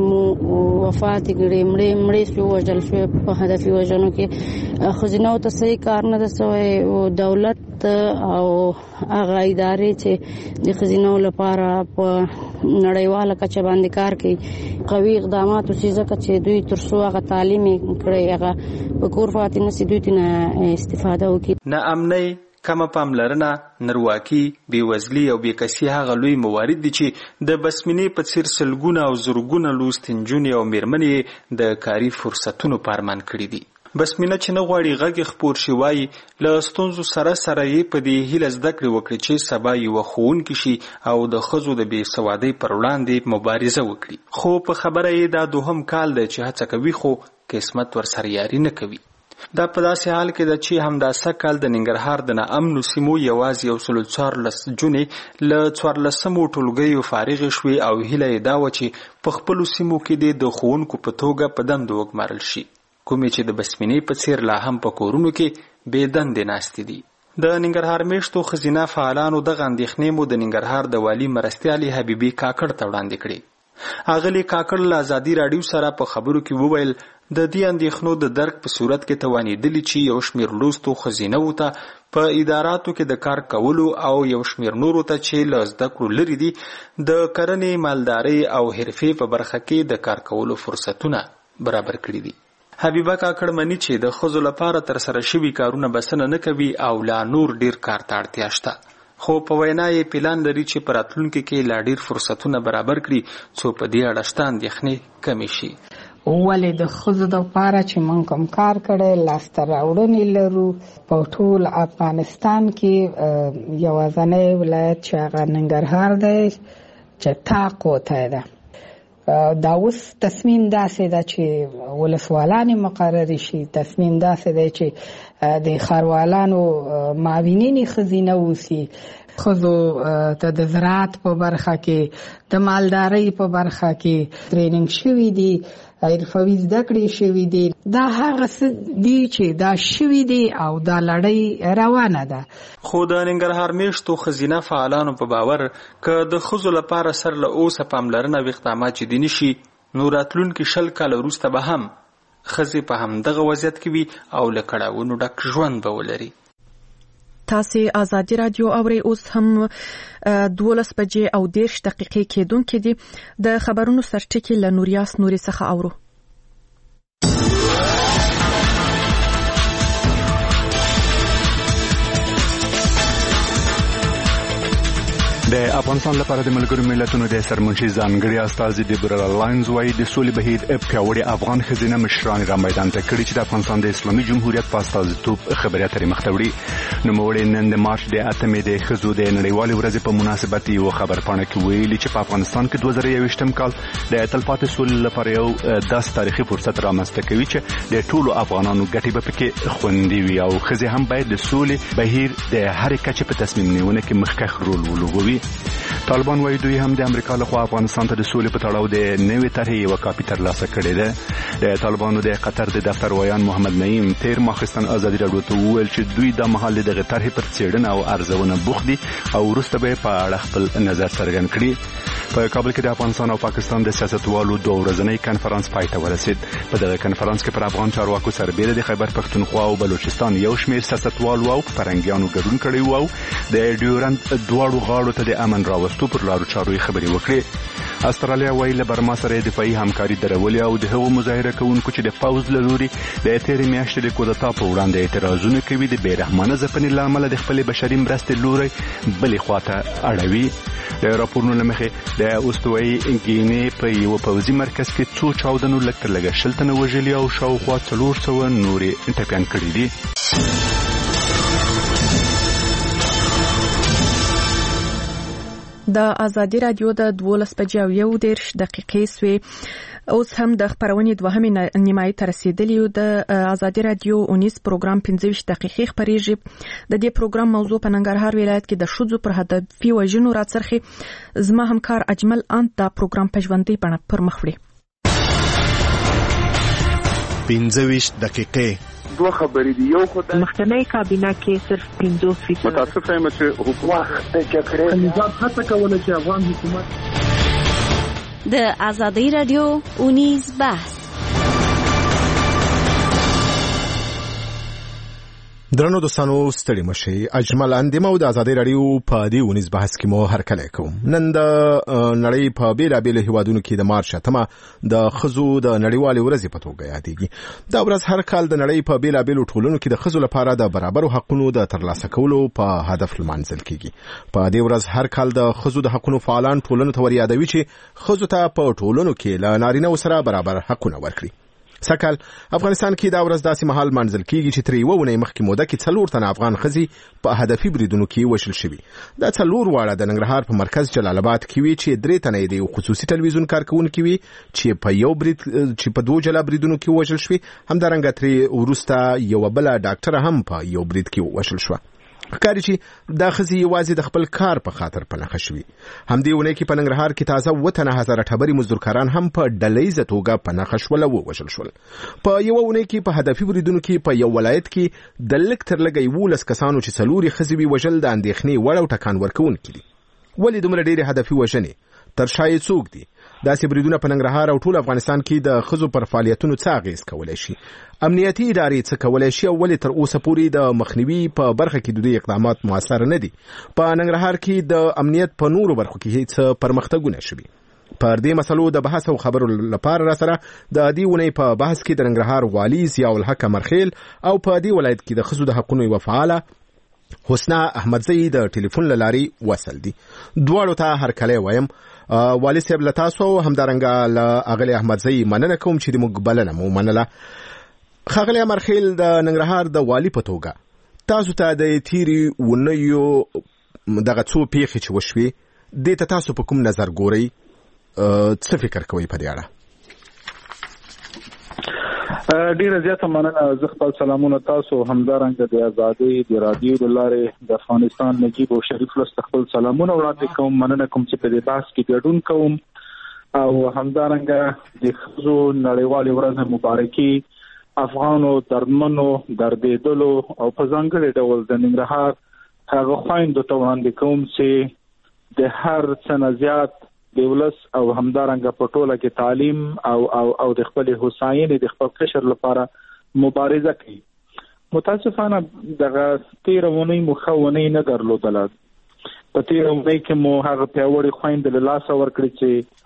وفات کړي، مړې مړې شوې وژل شوې په هدفي وژنو کې. ښځینهو ته صحیح کار نه ده سوی او دولت او هغه ادارې چې د ښځینهو لپاره په نړیواله کچه باندې کار کوي قوي اقدامات وشي، ځکه چې دوی تر څو هغه تعلیم یې کړی هغه په کور پاتې نشي، دوی ترې استفاده وکړي. نه امنۍ، کمه پاملرنه، نرواکي، بېوزلي او بېکسي هغه لوی موارد دي چې د بسمینې په څېر سلګونه او زرګونه لوستې نجونې او میرمنې د کاري فرصتونو په ارمان کړي دي. بسمینه چې نه غواړي غږ خپور شي، وایي له ستونزو سره سره یې په دې هیله زده کړې وکړي چې سبا یوه ښوونکې شي او د ښځو د بې سوادۍ پر وړاندې مبارزه وکړي. خو په خبره یې دا دوهم کال دی چې هڅه کوي خو قسمت ورسره یاري نه کوي. دا په داسې حال کې ده چې همدا سږ کال د ننګرهار د ناامنو سیمو یوازې یو سل څوارلس جونې له څوارلسمو ټولګیو فارغې شوې او هیله یې دا وه چې په خپلو سیمو کې دې د ښوونکو په توګه په دندو وګمارل شي، کومې چې د بسمینې په څېر لا هم په کورونو کې بې دندې ناستې دي. د ننګرهار میشتو ښځینه فعالانو دغه اندېښنې مو د ننګرهار د والي مرستیالې حبیبي کاکړ ته وړاندې کړې. اغلې کاکړ له ازادي راډیو سره په خبرو کې وویل د دې اندېښنو د درک په صورت کې توانېدلي چې یو شمېر لوستو ښځینهو ته په اداراتو کې د کار کولو او یو شمېر نورو ته چې له زده کړو لرې دي د کرنې، مالدارۍ او حرفې په برخه کې د کار کولو فرصتونه برابر کړي دي. حبیبه کاکړ مني چې د ښځو لپاره ترسره شوي کارونه بسنه نه کوي او لا نور ډېر کار ته اړتیا شته، خو په وینا یې پلان لري چې په راتلونکي کې لا ډېر فرصتونه برابر کړي څو په دې اړه شته اندېښنې کمې شي. ولې د ښځو دپاره چې موږ کوم کار کړی لاسته راوړنې لرو په ټول افغانستان کې یوازینی ولایت چې هغه ننګرهار دی چې تا کوټه ده. دا اوس تصمیم داسې ده چې ولسوالانې مقررې شي، تصمیم داسې دی چې د ښاروالانو معاونینې ښځینه اوسي، خزو ته د زراعت په برخه کې د مالدارۍ په برخه کې ټریننګ شوی دی، حرفوي زده کړې شوی دی. دا هغه څه دي چې دا شوی دی او دا لړۍ روانه ده. خو د ننګرهار میشتو ښځینه فعالانو په باور که د ښځو لپاره سر له اوسه پاملرنه او اقدامات جدي نشي نو راتلونکي شل کاله وروسته به هم ښځې په همدغه وضعیت کې وي او له کړاوونو ډک ژوند به ولري. تاسې ازادي رادیو اورئ. اوس هم دولس بجې او دېرش دقیقې کېدونکې دي. د خبرونو سرټکي له نوریاس نوري څخه اورو. د افغانستان لپاره د ملګرو ملتونو د سرمنشي ځانګړي استازي ډیبرا لاینز وايي د سولې بهیر پیاوړي افغان ښځینه مشران را میدان ته کړي چې د افغانستان د اسلامي جمهوریت په استازیتوب خبرې اترې مخ ته وړي. نوموړي نن د مارچ د اتمې د ښځو د نړیوالې ورځې په مناسبت یو خبرپاڼه کې ویلي چې په افغانستان کې دوه زره یوویشتم کال د تلپاتې سولې لپاره یو داسې تاریخي فرصت رامنځته کوي چې د ټولو افغانانو ګټې به پکې خوندي وي او ښځې هم باید د سولې بهیر د هرې کچې په تصمیم نیونه کې مخکښ رول ولوبوي. طالبان وايي دوی هم د امریکا لخوا افغانستان ته د سولې په تړاو د نوې طرحې یوه کاپي ترلاسه کړې ده. د طالبانو د قطر د دفتر ویان محمد نعیم تیر ماخستن ازادي راډیو ته وویل چې دوی د مهال دغه طرحې پر څېړنه او ارزونه بوخت دي او وروسته به په اړه خپل نظر څرګند کړي. په کابل کې د افغانستان او پاکستان د سیاستوالو دوه ورځنی کنفرانس پای ته ورسید. په دغه کنفرانس کې پر افغان چارواکو سربېره د خیبر پښتونخوا او بلوچستان یو شمېر سیاستوالو او فرهنګیانو ګډون کړی و او د ډیورنډ دواړو غاړو ته د امن راوستو پر لارو چارو خبرې وکړې. استرالیا وايي له برما سره دفاعي همکاري درولې او د هغو مظاهره کوونکو چې د پوځ له لوري د تېرې میاشتې د کودتا په وړاندې اعتراضونه کوي د بې رحمانه ځپنې له امله د خپلې بشري مرستې لوری بلې خواته اړوي. د راپورونو له مخې د استوایي ګینې په یوه پوځي مرکز کې څو چاودنو لږ تر لږه شل تنه وژلي او شاوخوا څلور سوه نورې ټپیان کړي دي. د ازادي رادیو د دولس بجې او یو دېرش دقیقې سوې. اوس هم د خبرونې دوهمې نیمایي ته رسیدلي یو. د ازادي رادیو اونیز پروګرام پنځه ویشت دقیقې خپرېږي. د دې پروګرام موضوع په ننګرهار ولایت کې د ښځو پر هدفي وژنو راڅرخي. زما همکار اجمل انت دا پروګرام په ژوندۍ بڼه پر مخ وړي. پنځه ویشت دقیقې دوه خبرې دي. یو خو د مخکنی کابینه کې صرف پنځوس فیصد متاسفه یم چې حکومت د جګړې نظام هڅه کوله چې افغان حکومت د ازادي رادیو اونیز بحث. درنو دوستانو ستړي مشي. اجمل اندیمو د ازادي رادیو په دې ونیز بحث کې مو هرکلی کوم. نن د نړۍ په بیلابیلو هیوادونو کې د مارچ اتمه د ښځو د نړیوالې ورځې په توګه یادېږي. دا ورځ هر کال د نړۍ په بیلابیلو ټولنو کې د ښځو لپاره د برابرو حقونو د ترلاسه کولو په هدف لمانځل کېږي. په دې ورځ هر کال د ښځو د حقونو فعالان ټولنو ته وریادوي چې ښځو ته په ټولنو کې له نارینه‌و سره برابر حقونه ورکړي. سکهال افغانستان کې دا ورځ داسې مهال منځل کېږي چې تر یوه اونۍ مخکې موده کې څلور تنه افغان ښځې په هدفي بریدونو کې وژل شوي. دا څلور واړه د ننګرهار په مرکز جلال آباد کې وي چې درې تنه یې د یو خصوصي ټلویزیون کارکوونکي وي چې په یو برید چې په دوه جلا بریدونو کې وژل شوي. همدارنګه ترې وروسته یوه بله ډاکټره هم په یو برید کې وژل شوه. ښکاري چې دا ښځې یوازې د خپل کار په خاطر په نښه شوي. همدې اونۍ کې په ننګرهار کې تازه اووه تنه هزاره ټبرې مزدورکاران هم په ډلهیزه توګه په نښه شول او ووژل شول. په یوه اونۍ کې په هدفي بریدونو کې په یو ولایت کې د لږ تر لږه یولس کسانو چې څلور یې ښځې وي وژل د اندېښنې وړ او ټکان ورکوونکي دي. ولې دومره ډېرې هدفي وژنې؟ تر شا یې څوک دي؟ داسې بریدونه په ننګرهار او ټول افغانستان کې د ښځو پر فعالیتونو څه اغېز کولی شي؟ امنیتي ادارې څه کولی شي او ولې تر اوسه پورې د مخنیوي په برخه کې د دوی اقدامات مؤثر نه دي؟ په ننګرهار کې د امنیت په نورو برخو کې څه پرمختګونه شوي؟ پر دې مسلو د بحث او خبرو لپاره را سره د دې ونې په بحث کې د ننګرهار والي ضیاء الحق مرخیل او په دې ولایت کې د ښځو د حقونو یوه فعاله حسنا احمدزئی د ټلیفون له لارې وصل دي. دواړو ته هرکلی وایم. والي صاحب له تاسو همدارنګه له اغلې احمدزئی مننه کوم چې د موږ بلنه مو منله. ښاغلی مرخیل د ننګرهار د والي په توګه تاسو ته د تیرې اونیو دغه څو پیښې چې وشوې دې ته تاسو په کوم نظر ګورئ؟ څه فکر کوئ په دې اړه؟ ډیره زیاته مننه. زه خپل سلامونه تاسو همدارنګه د ازادي د رادیو د لارې د افغانستان نجیب او شریف له خپل سلامونه وړاندې کوم. مننه کوم چې په دې بحث کې ګډون کوم او همدارنګه د خزو نړیوال ورځ مبارکي افغانو درمنو دردېدلو او په ځانګړي ډول د ننګرهار هغه خويندو ته وړاندې کوم چې د هر څه زیات د ولس او همدارنګه په ټوله کې تعلیم او او او د خپل حسینې د خپل قشر لپاره مبارزه کوي. متاسفانه دغه تیرونی مخاونی نه درلودله. په تیرونی کې مو هغه پیاوړي خويند له لاس ورکړي چې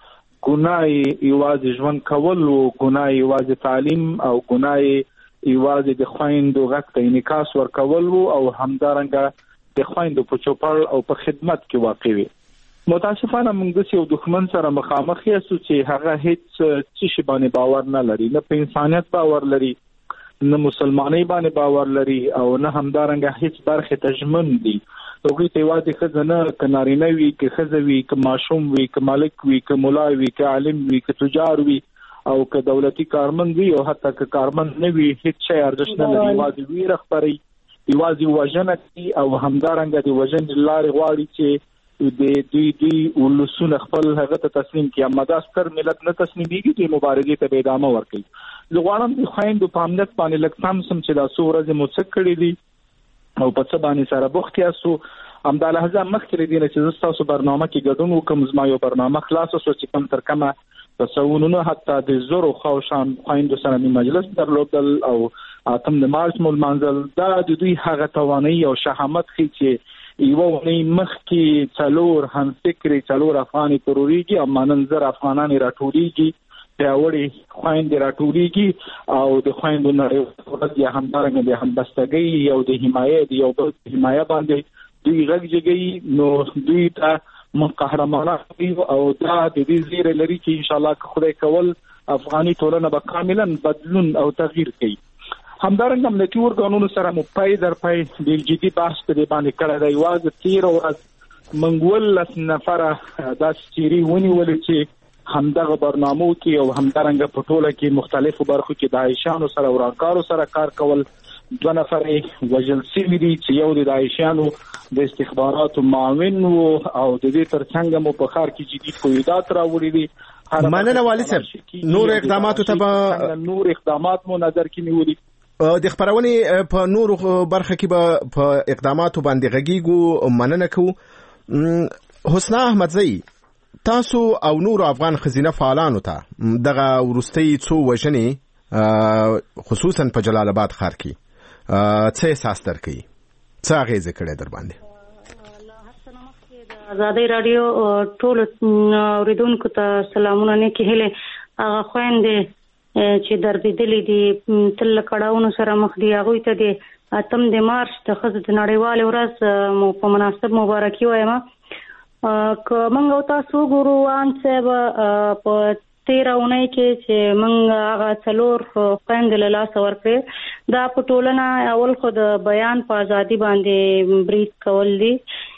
ګناي یوازې ژوند کول او ګناي یوازې تعلیم او ګناي یوازې د خويندو غږ ته انعکاس ورکول او همدارنګه د خويندو په چوپړ او په خدمت کې واقع وي. متاسفانه موږ یو دښمن سره مخامخ یو چې هغه هیڅ څه شی باندې باور نه لري، نه په انسانيت باور لري، نه مسلمانۍ باندې باور لري او نه همدارنګه هیڅ برخه تجمن دي. هغوی ته واځي خزنه کنارینه وي کې خزوي کې ماشوم وي کې مالک وي کې مولا وي کې عالم وي کې تجار وي او کې دولتي کارمند وي او حتی کې کارمند نه وي، هیڅ شی ارزښت نه لري. واځي وی رخبري یوازې وژنه کوي او همدارنګه د وژن لارې غواړي چې د دوی دوی ولسونه خپل هغه ته تسلیم کړي. اما دا ستر ملت نه تسلیمېږي چې مبارزې ته به ادامه ورکړي. زه غواړم د خویندو په امنیت باندې لږ تم سم چې دا څو ورځې مو څه کړي دي او په څه باندې سره بوخت یاستو. همدا لحظه مخکې دی چې تاسو برنامه کې ګډون وکم، زما یو برنامه خلاص شو چې کوم تر کومه تسونونه حتی د زورو خوشان خویندو سره می مجلس درلودل او اتم د مارچ مول منزل دا د دوی هغه توانایي او شهامت خي چې یو ونی مخ کې څلور هم فکری څلور افغاني تروريږي او مننظر افغانان راټوليږي پیاوړي خويند راټوليږي او د خويندو نړۍ یا همدارنګه د همبستګۍ او د حمایت یو بل حمایت باندې دوی غږیږي. نو دوی ته من قهرمانان او دا د دې زیره لري چې ان شاء الله خدای کول افغاني ټولنه به کاملا بدلون او تغییر کوي. همدارنګه امنیتي ورګانونو سره مو پای در پای د جدي بحث په باندې کړی دی. واځ تیر ورځ منګول لس نفره د سچيري ونیول چې همدغه برنامو کې او همدارنګه په ټوله کې مختلفو برخو کې د عایشانو سره او راکارو سره کار کول. دوه نفر وژل شوي دي چې یو د عایشانو د استخباراتو معاون او د دې ترڅنګ مو په خار کې جدي قیودات راوړي دي. مننه والي صاحب. نور اقداماتو ته نور اقدامات مو نظر کې نیولي. د خبرونې په نورو برخه کې به په اقداماتو باندې غږیږو. مننه کوو. حسنا احمدزئی، تاسو او نور افغان خزینه فعالانو ته دغه ورستي څو وژنې خصوصا په جلال آباد ښار کې څه احساس درکوي، څه اغیزه کړې در باندې؟ ازادي رادیو ټول اوریدونکو ته سلامونه نه کېله. هغه خويندې چې دردېدلې دي تل کړهونو سره مخ دي، هغه ته د اتم د مارچ د خزو د نړیوال ورځ مو په مناسب مبارکي وایم. که موږ تاسو ګورو ان څه په تیرونی کې چې موږ هغه څلور خويند له لاس ورکړي دا په ټولنه اول خو د بیان په ازادي باندې بریټ کول دي.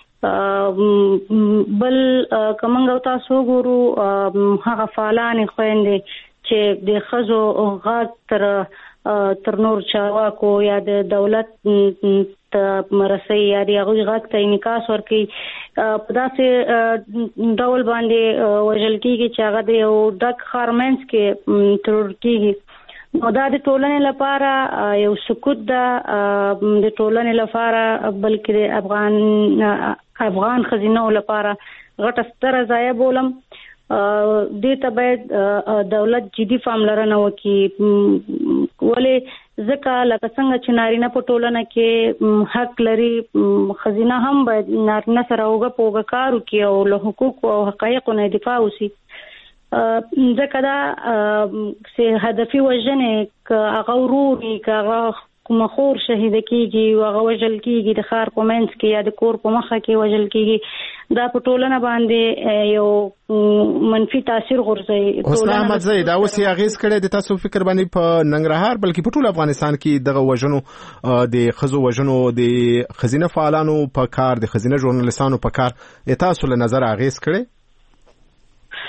بل که موږ تاسو ګورو هغه فعالان خويندې چې د خزو غاټ تر تر نور چارواکو یا د دولت ته مرسي یا د هغوی غاټ ته انعکاس ورکړي په داسې ډول باندې وژل کېږي چې هغه د یو ډک خارمنس کې ترور کېږي. نو دا د ټولنې لپاره یو سکوت ده، د ټولنې لپاره بلکې د افغان افغان خزینو لپاره غټه ستره ضایع بولم. دې ته باید دولت جدي پاملرنه وکړي. ولې ځکه لکه څنګه چې نارینه په ټولنه کې حق لري، خزینه هم باید نارینه سره اوږه په اوږه کار وکړي او له حقوقو او حقایقو نه دفاع وشي. ځکه دا چې هدفي وژنې که هغه ورور وي که هغه کومه خور شهیده کېږي او هغه وژل کېږي د ښار په منځ کې یا د کور په مخه کې وژل کېږي، دا په ټولنه باندې یو منفي تاثیر غورځوي. حسنا احمدزئی، دا اوس یې اغېز کړی د تاسو فکر باندې په ننګرهار بلکې په ټول افغانستان کې دغه وژنو د ښځو وژنو د ښځینه فعالانو په کار د ښځینه ژورنالستانو په کار تاسو له نظر اغېز کړی؟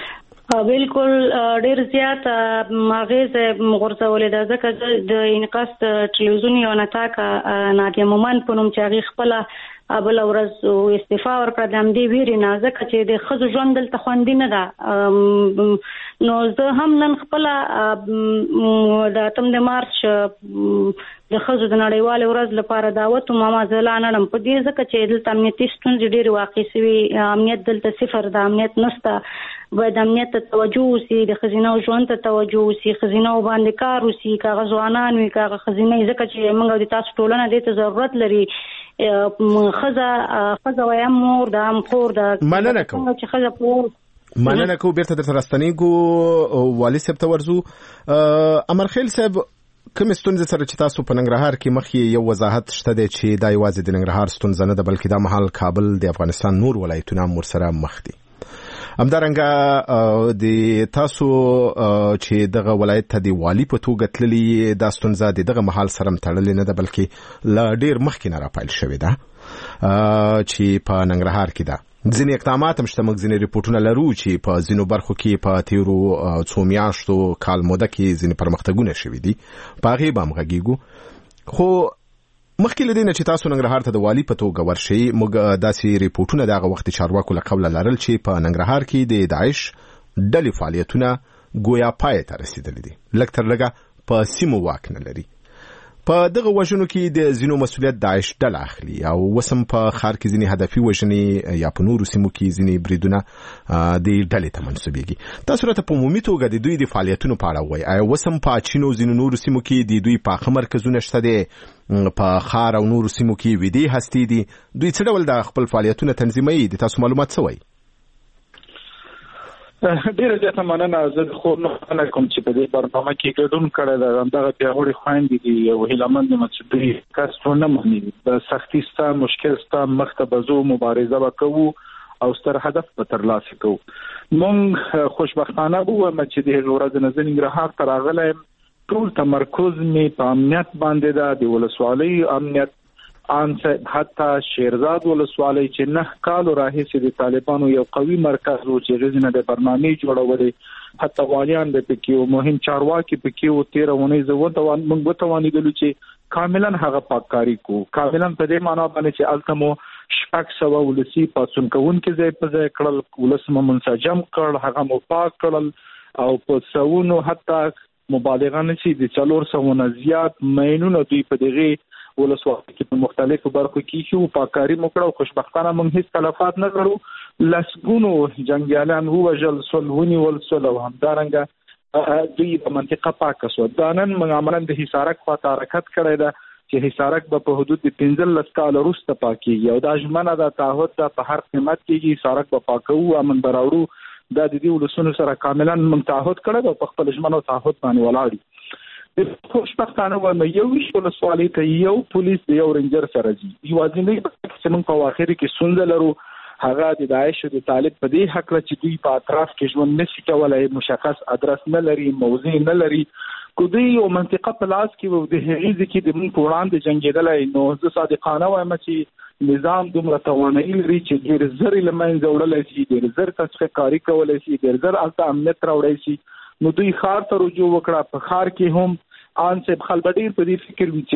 بالکل ډیر زیات ماغز غورځولې ده ځکه د انقاص ټلویزیون یو نتاکه نادیه مومن په نوم چې هغه خپل بل ورځ استعفا ورکړه د همدې ویرې نه ځکه چې د ښځو ژوند دلته خوندي نه ده. نو زه هم نن خپل د اتم د مارچ د ښځو د نړیوالې ورځ لپاره دعوت ومه زه لا نړم په دې ځکه چې دلته امنیتي ستونزې ډېرې واقع شوي، امنیت دلته صفر ده، امنیت نشته. باید امنیت ته توجه وشي، د ښځینهو ژوند ته توجه وشي، ښځینهو باندې کار وشي، که هغه ځوانان وي که هغه ښځینۍ، ځکه چې موږ د تاسو ټولنه دې ته ضرورت لري. ښځه ښځه وایم مور ده هم خور ده. مننه کوم چې ښځه په مننه کوم بیرته درته راستنېږو. والي صاحب ته ورځو. امرخیل صاحب، کوم ستونزې سره چې تاسو په ننګرهار کې مخکې یو وضاحت شته دی چې دا یوازې د ننګرهار ستونزه نه ده بلکې دا مهال کابل د افغانستان نور ولایتونه هم ورسره مخ دي. همدارنګه د تاسو چې دغه ولایت ته د والي په توګه تللي دا ستونزه د دغه مهال سره تړلې نه ده بلکې لا ډیر مخکې نه راپیل شوې ده چې په ننګرهار کې ده. ځینې اقدامات هم شته، موږ ځینې ریپورټونه لرو چې په ځینو برخو کې په تیرو څو میاشتو کال موده کې ځینې پرمختګونه شوي دي، په هغې به هم غږیږو. خو مخکې له دې نه چې تاسو ننګرهار ته د والي په توګه ورشئ، موږ داسې ریپورټونه د هغه وخت چارواکو له قبله لرل چې په ننګرهار کې د داعش ډلې فعالیتونه ګویا پای ته رسېدلي دي، لږ تر لږه په سیمو واک نه لري. په دغه وژنو کې د ځینو مسؤلیت داعش ډله اخلي او وسم په ښار کې ځینې هدفي وژنې یا په نورو سیمو کې ځینې بریدونه د ډلې ته منسوبېږي. تاسو راته په عمومي توګه د دوی د فعالیتونو په اړه وایئ. آیا وسم په اچین او ځینو نورو سیمو کې د دوی پاخه مرکزونه شته دي؟ په ښار او نورو سیمو کې ویدې هستې دي؟ دوی څه ډول د خپل فعالیتونه تنظیموي؟ د تاسو معلومات څه وایي؟ ډیره زیاته مننه. زه خو نه کوم چې په دې برنامه کې ګډون کړی ده. همدغه پیاوړي خویندې دي او هیلهمند یم چې دوی کس ونه مني، د سختي ستا مشکل ستا مخ ته به ځو، مبارزه به کوو او ستر هدف به ترلاسه کوو. مونږ خوشبختانه ووایم چې د هغې ورځې نه زه ننګرهار ته راغلی یم، ټول تمرکز مې په امنیت باندې ده، د ولسوالۍ امنیت، ان حتی شیرزاد ولسوالۍ چې نه کال راهیسې د طالبانو یو قوي مرکز و چې غزنه د برنامه جوړولې، حتی والیان به پکې او مهم چارواکي پکې او تیره ونې زه وته موږ وتوانیدلو چې کاملا هغه پاککاری کو. کاملا په دې معنی باندې چې التمو شپږ سوه ولسی پاتون کوونکې ځای په ځای کړل، ولس مو منسجم کړل، هغه مو پاک کړل او په سوونو حتی مبالغه نشي د څلور سوه نه زیات مینونه دوی په دغه ولسواکۍ کې په مختلفو برخو کې شو، پاککاري مو کړه او خوشبختانه موږ هیڅ تلفات نه لرو. لسګونو جنګیالان ووژل سول، ونیول سول او همدارنګه دوی په منطقه پاکه سوه. دا نن موږ عملاً د حصارک خواته حرکت کړی ده چې حصارک به په حدود د پنځلس کاله وروسته پاکېږي او دا ژمنه ده، تعهد ده، په هر قیمت کېږي حصارک به پاکوو، امن به راوړو. دا د دې ولسونو سره کاملا موږ تعهد کړی ده او په خپل ژمنه او تعهد باندې ولاړ دي. خوشبختانه وایم یو ویشت ولسوالۍ ته یو پولیس د یو رینجر سره ځي. یوازینی چې موږ په اواخر کې ستونزه لرو هغه د داعش او د طالب په دې حق چې دوی په اطراف کې ژوند نشي کولای، مشخص ادرس نه لري، موضوع نه لري. کو دوی یو منطقه په لاس کې وو د هغې ځکه د موږ په وړاندې جنګېدلی، نو زه صادقانه وایم چې نظام دومره توانایي لري چې ډېر زر یې له منځه وړلی شي، ډېر زر تصفیه کاري کولی شي، ډېر زر هلته امنیت راوړی شي. نو دوی ښار ته رجوع وکړه. په ښار کې هم ان صاحب خلک ډېر په دې فکر وي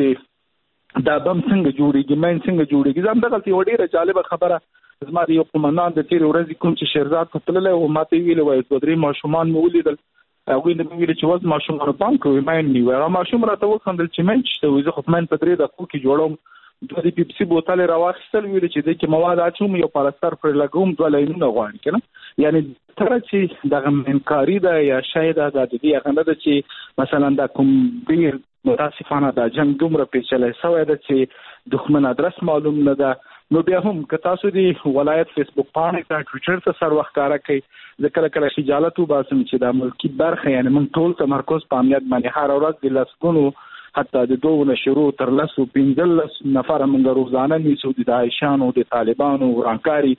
چې دا بم څنګه جوړېږي، مین څنګه جوړېږي. زه همدغسې یوه ډېره جالبه خبره، زما د یو قومندان د تېرې ورځې کوم چې شیرزاد ته تللی و ما ته یې ویلي وایي دوه درې ماشومان مې ولیدل، هغوی نه مې ویلي چې وز ماشومانو پام کوئ مین نه وي. هغه ماشوم راته وخندل چې مین شته وي، زه خو مین په درې دقیقو کې جوړوم. دوه د پیپسي بوتل یې راواخیستل، ویلي چې دې کې مواد اچوم، یو پالستر پرې لګوم، دوه لاینونه غواړي که نه. یعنې تر چې دغه منکاري ده یا شاید دا د دې هغه نه ده چې مثلا دا کوم ډېر متاسفانه دا جنګ دومره پیچلی شوی ده چې دښمن ادرس معلوم نه ده. نو بیا هم که تاسو د ولایت فیسبوک پاڼې ته ټویټر ته سر وخت ښکاره کوئ، زه کله کله خجالت وباسم چې دا ملکي برخه یعنې موږ ټول تمرکز په امنیت باندې هره ورځ د لسګونو حتی د دوو نشرو تر لسو پنځلس نفره موږ روزانه نیسو د داعشانو د طالبانو ورانکاري.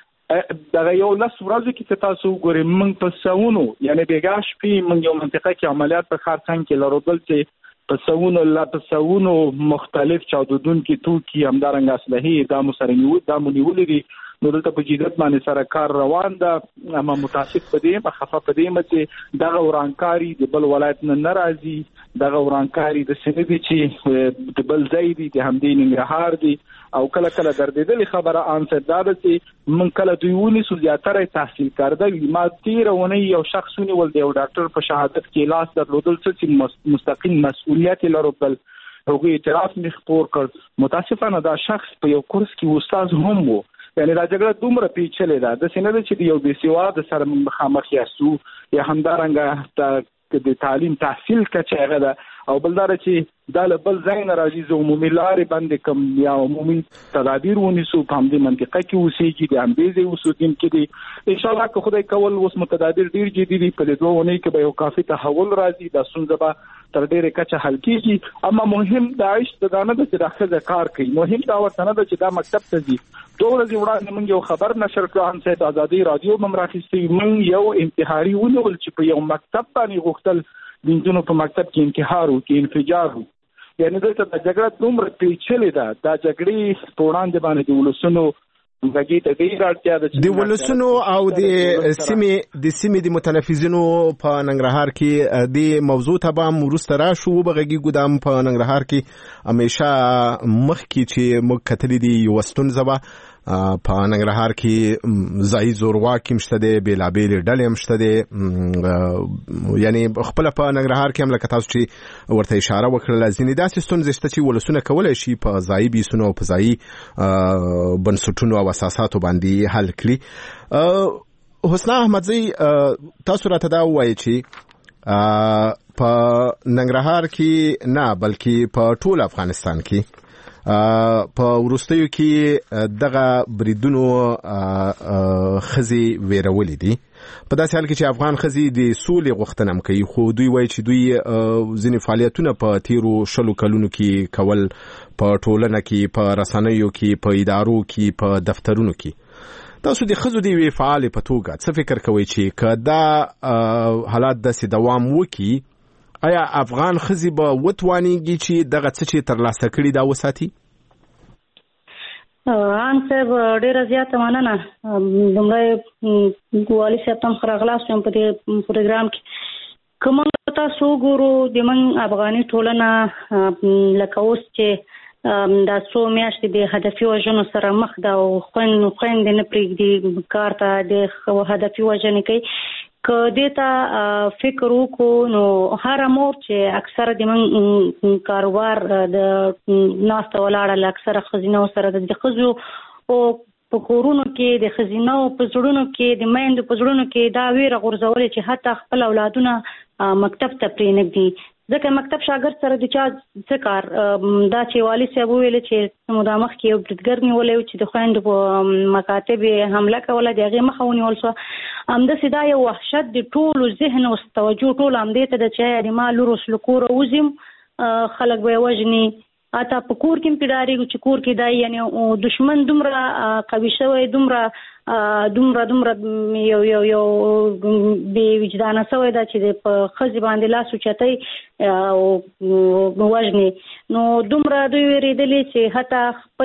دغه یو لس ورځو کې چې تاسو وګورئ موږ په سوونو یعنې بېګا شپې موږ یو منطقه کې عملیات په ښار څنګ کې لرودل چې په سوونو لا په سوونو مختلف چاودونکي توکي همدارنګه اسلحې دا مو سره نیول دا مو نیولې دي. نو دلته په جديت باندې سره کار روان ده. اما متاسف پدې مخفه پدې مته دغه ورانکاری د بل ولایت نه ناراضي، دغه ورانکاری د سندې چې د بل ځای دی د همدې ننګرهار دی او کله کله دردېدلې خبره ان څه دا چې من کله دوی ونی سو زیاتره تحصیل کرده وي. ما تیرونه یو شخص ونیول دی او ډاکټر په شهادت کې لاس درلودل چې مستقیم مسؤلیت لري بل هغه اعتراف مخپور کړ. متاسفانه دا شخص په یو کورس کې استاد هم وو. یعنی دا جګړه دومره پیچلې ده د سینې چې یو بي سواد سره مخامخ یاسو یا همدارنګه د تعلیم تحصیل کچې غدا او بلدار چې د بل ځای نه راځي زه عمومي لارې باندې کوم یا عمومي تدابیر ونیسو په همدې منطقه کې اوسېږي د همدې اوسودین کې دي ان شاء الله که خدای کول اوس متدابیر ډیر جدي دي په دوه ونې کې به یو کافي تحول راځي د سنځبا تر ډیره کچه حل کیږي. اما مهم د عيش د دانه د داخله کار کوي، مهم دا ورته نه چې دا مکتب ته ځي. دوه ورځې وړاندې موږ یو خبر نشر کړ ان سید ازادي رادیو ممراخستي موږ یو انتحاري ونول چې په یو مکتب باندې غوښتل دینونو په مکتب کې انتحار او کې انفجار وو. یعنی دلته د جګړه دومره پیچلې ده دا جګړې په وړاندې باندې د ولسونو د ولسونو او د سیمې د سیمې د متنفذینو په ننګرهار کې د موضوع ته به وروسته راشو. بغږی ګدام په ننګرهار کې همیشه مخکې چې موږ کتلې دي یو ستونزه به په ننګرهار کې ځای زورواکي مشته دي، بیلابېلې ډلې مشته دي. یعنی خپل په ننګرهار کې هم لکه تاسو چې ورته اشاره وکړله ځینې داسې ستونزې شته چې ولسونه کولی شي په ځایي بیسونو او په ځایي بنسټونو او اساساتو باندې حل کړي. حسنا احمدزی تاسو راته دا ووایئ چې په ننګرهار کې نه بلکې په ټول افغانستان کې په وروستیو کې دغه بریدونو خزي ویرولې دي. په داسې حال کې چې افغان خزي د سولې غوښتنه کوي خو دوی وایي چې دوی ځینې فعالیتونه په تیرو شلو کلونو کې کول په ټولنه کې، په رسنیو کې، په ادارو کې، په دفترونو کې. تاسو د خزو دی وی فعال په توګه څه فکر کوئ چې کدا حالات داسې دوام وکړي آیا افغان خزي به وتوانیږي چې دغه څه چې ترلاسه کړي دا وساتي؟ ان صاحب ډیره زیاته مننه. دومره ګوالي صاحب تم خراغلاس هم په دې پروګرام کې کوم تاسو ګورو د من افغاني ټولنه لکه اوس چې دا څو میاشتې د هدفي وژنو سره مخ ده او خوین خوین د نه پرېږدي کار ته د هدفي وژنې کوي. که دیتا فکر وکړو نو هر مور چې اکثره د من کاروبار د ناسته ولاړه اکثره خزینه سره د خزو او په کورونو کې د خزینه او په زړونو کې د میندو په زړونو کې دا ویره غورځولې چې حتی خپل اولادونه مکتب ته پرې نږدي. ځکه مکتب شاګرد سره د چا څه کار دا چې والي صاحب ویل چې مدامخ کې یو بریدګر نیولې چې د خويندو په مکاتب حمله کوله د هغې مخه ونیول شوه. همداسې دا یو وحشت د ټولو ذهن او توجه ټول همدې ته ده چې د ما لور اوس له کوره وځم خلک به یې وژني. اته په کور کې هم پیډارېږو چې کور کې دا یعنې دشمن دومره قوي شوی دومره دومره دومره یو یو یو بې وجدانه شوی ده چې په ښځې باندې لاس اوچتوي او وژني. نو دومره دوی وېرېدلي چې حتی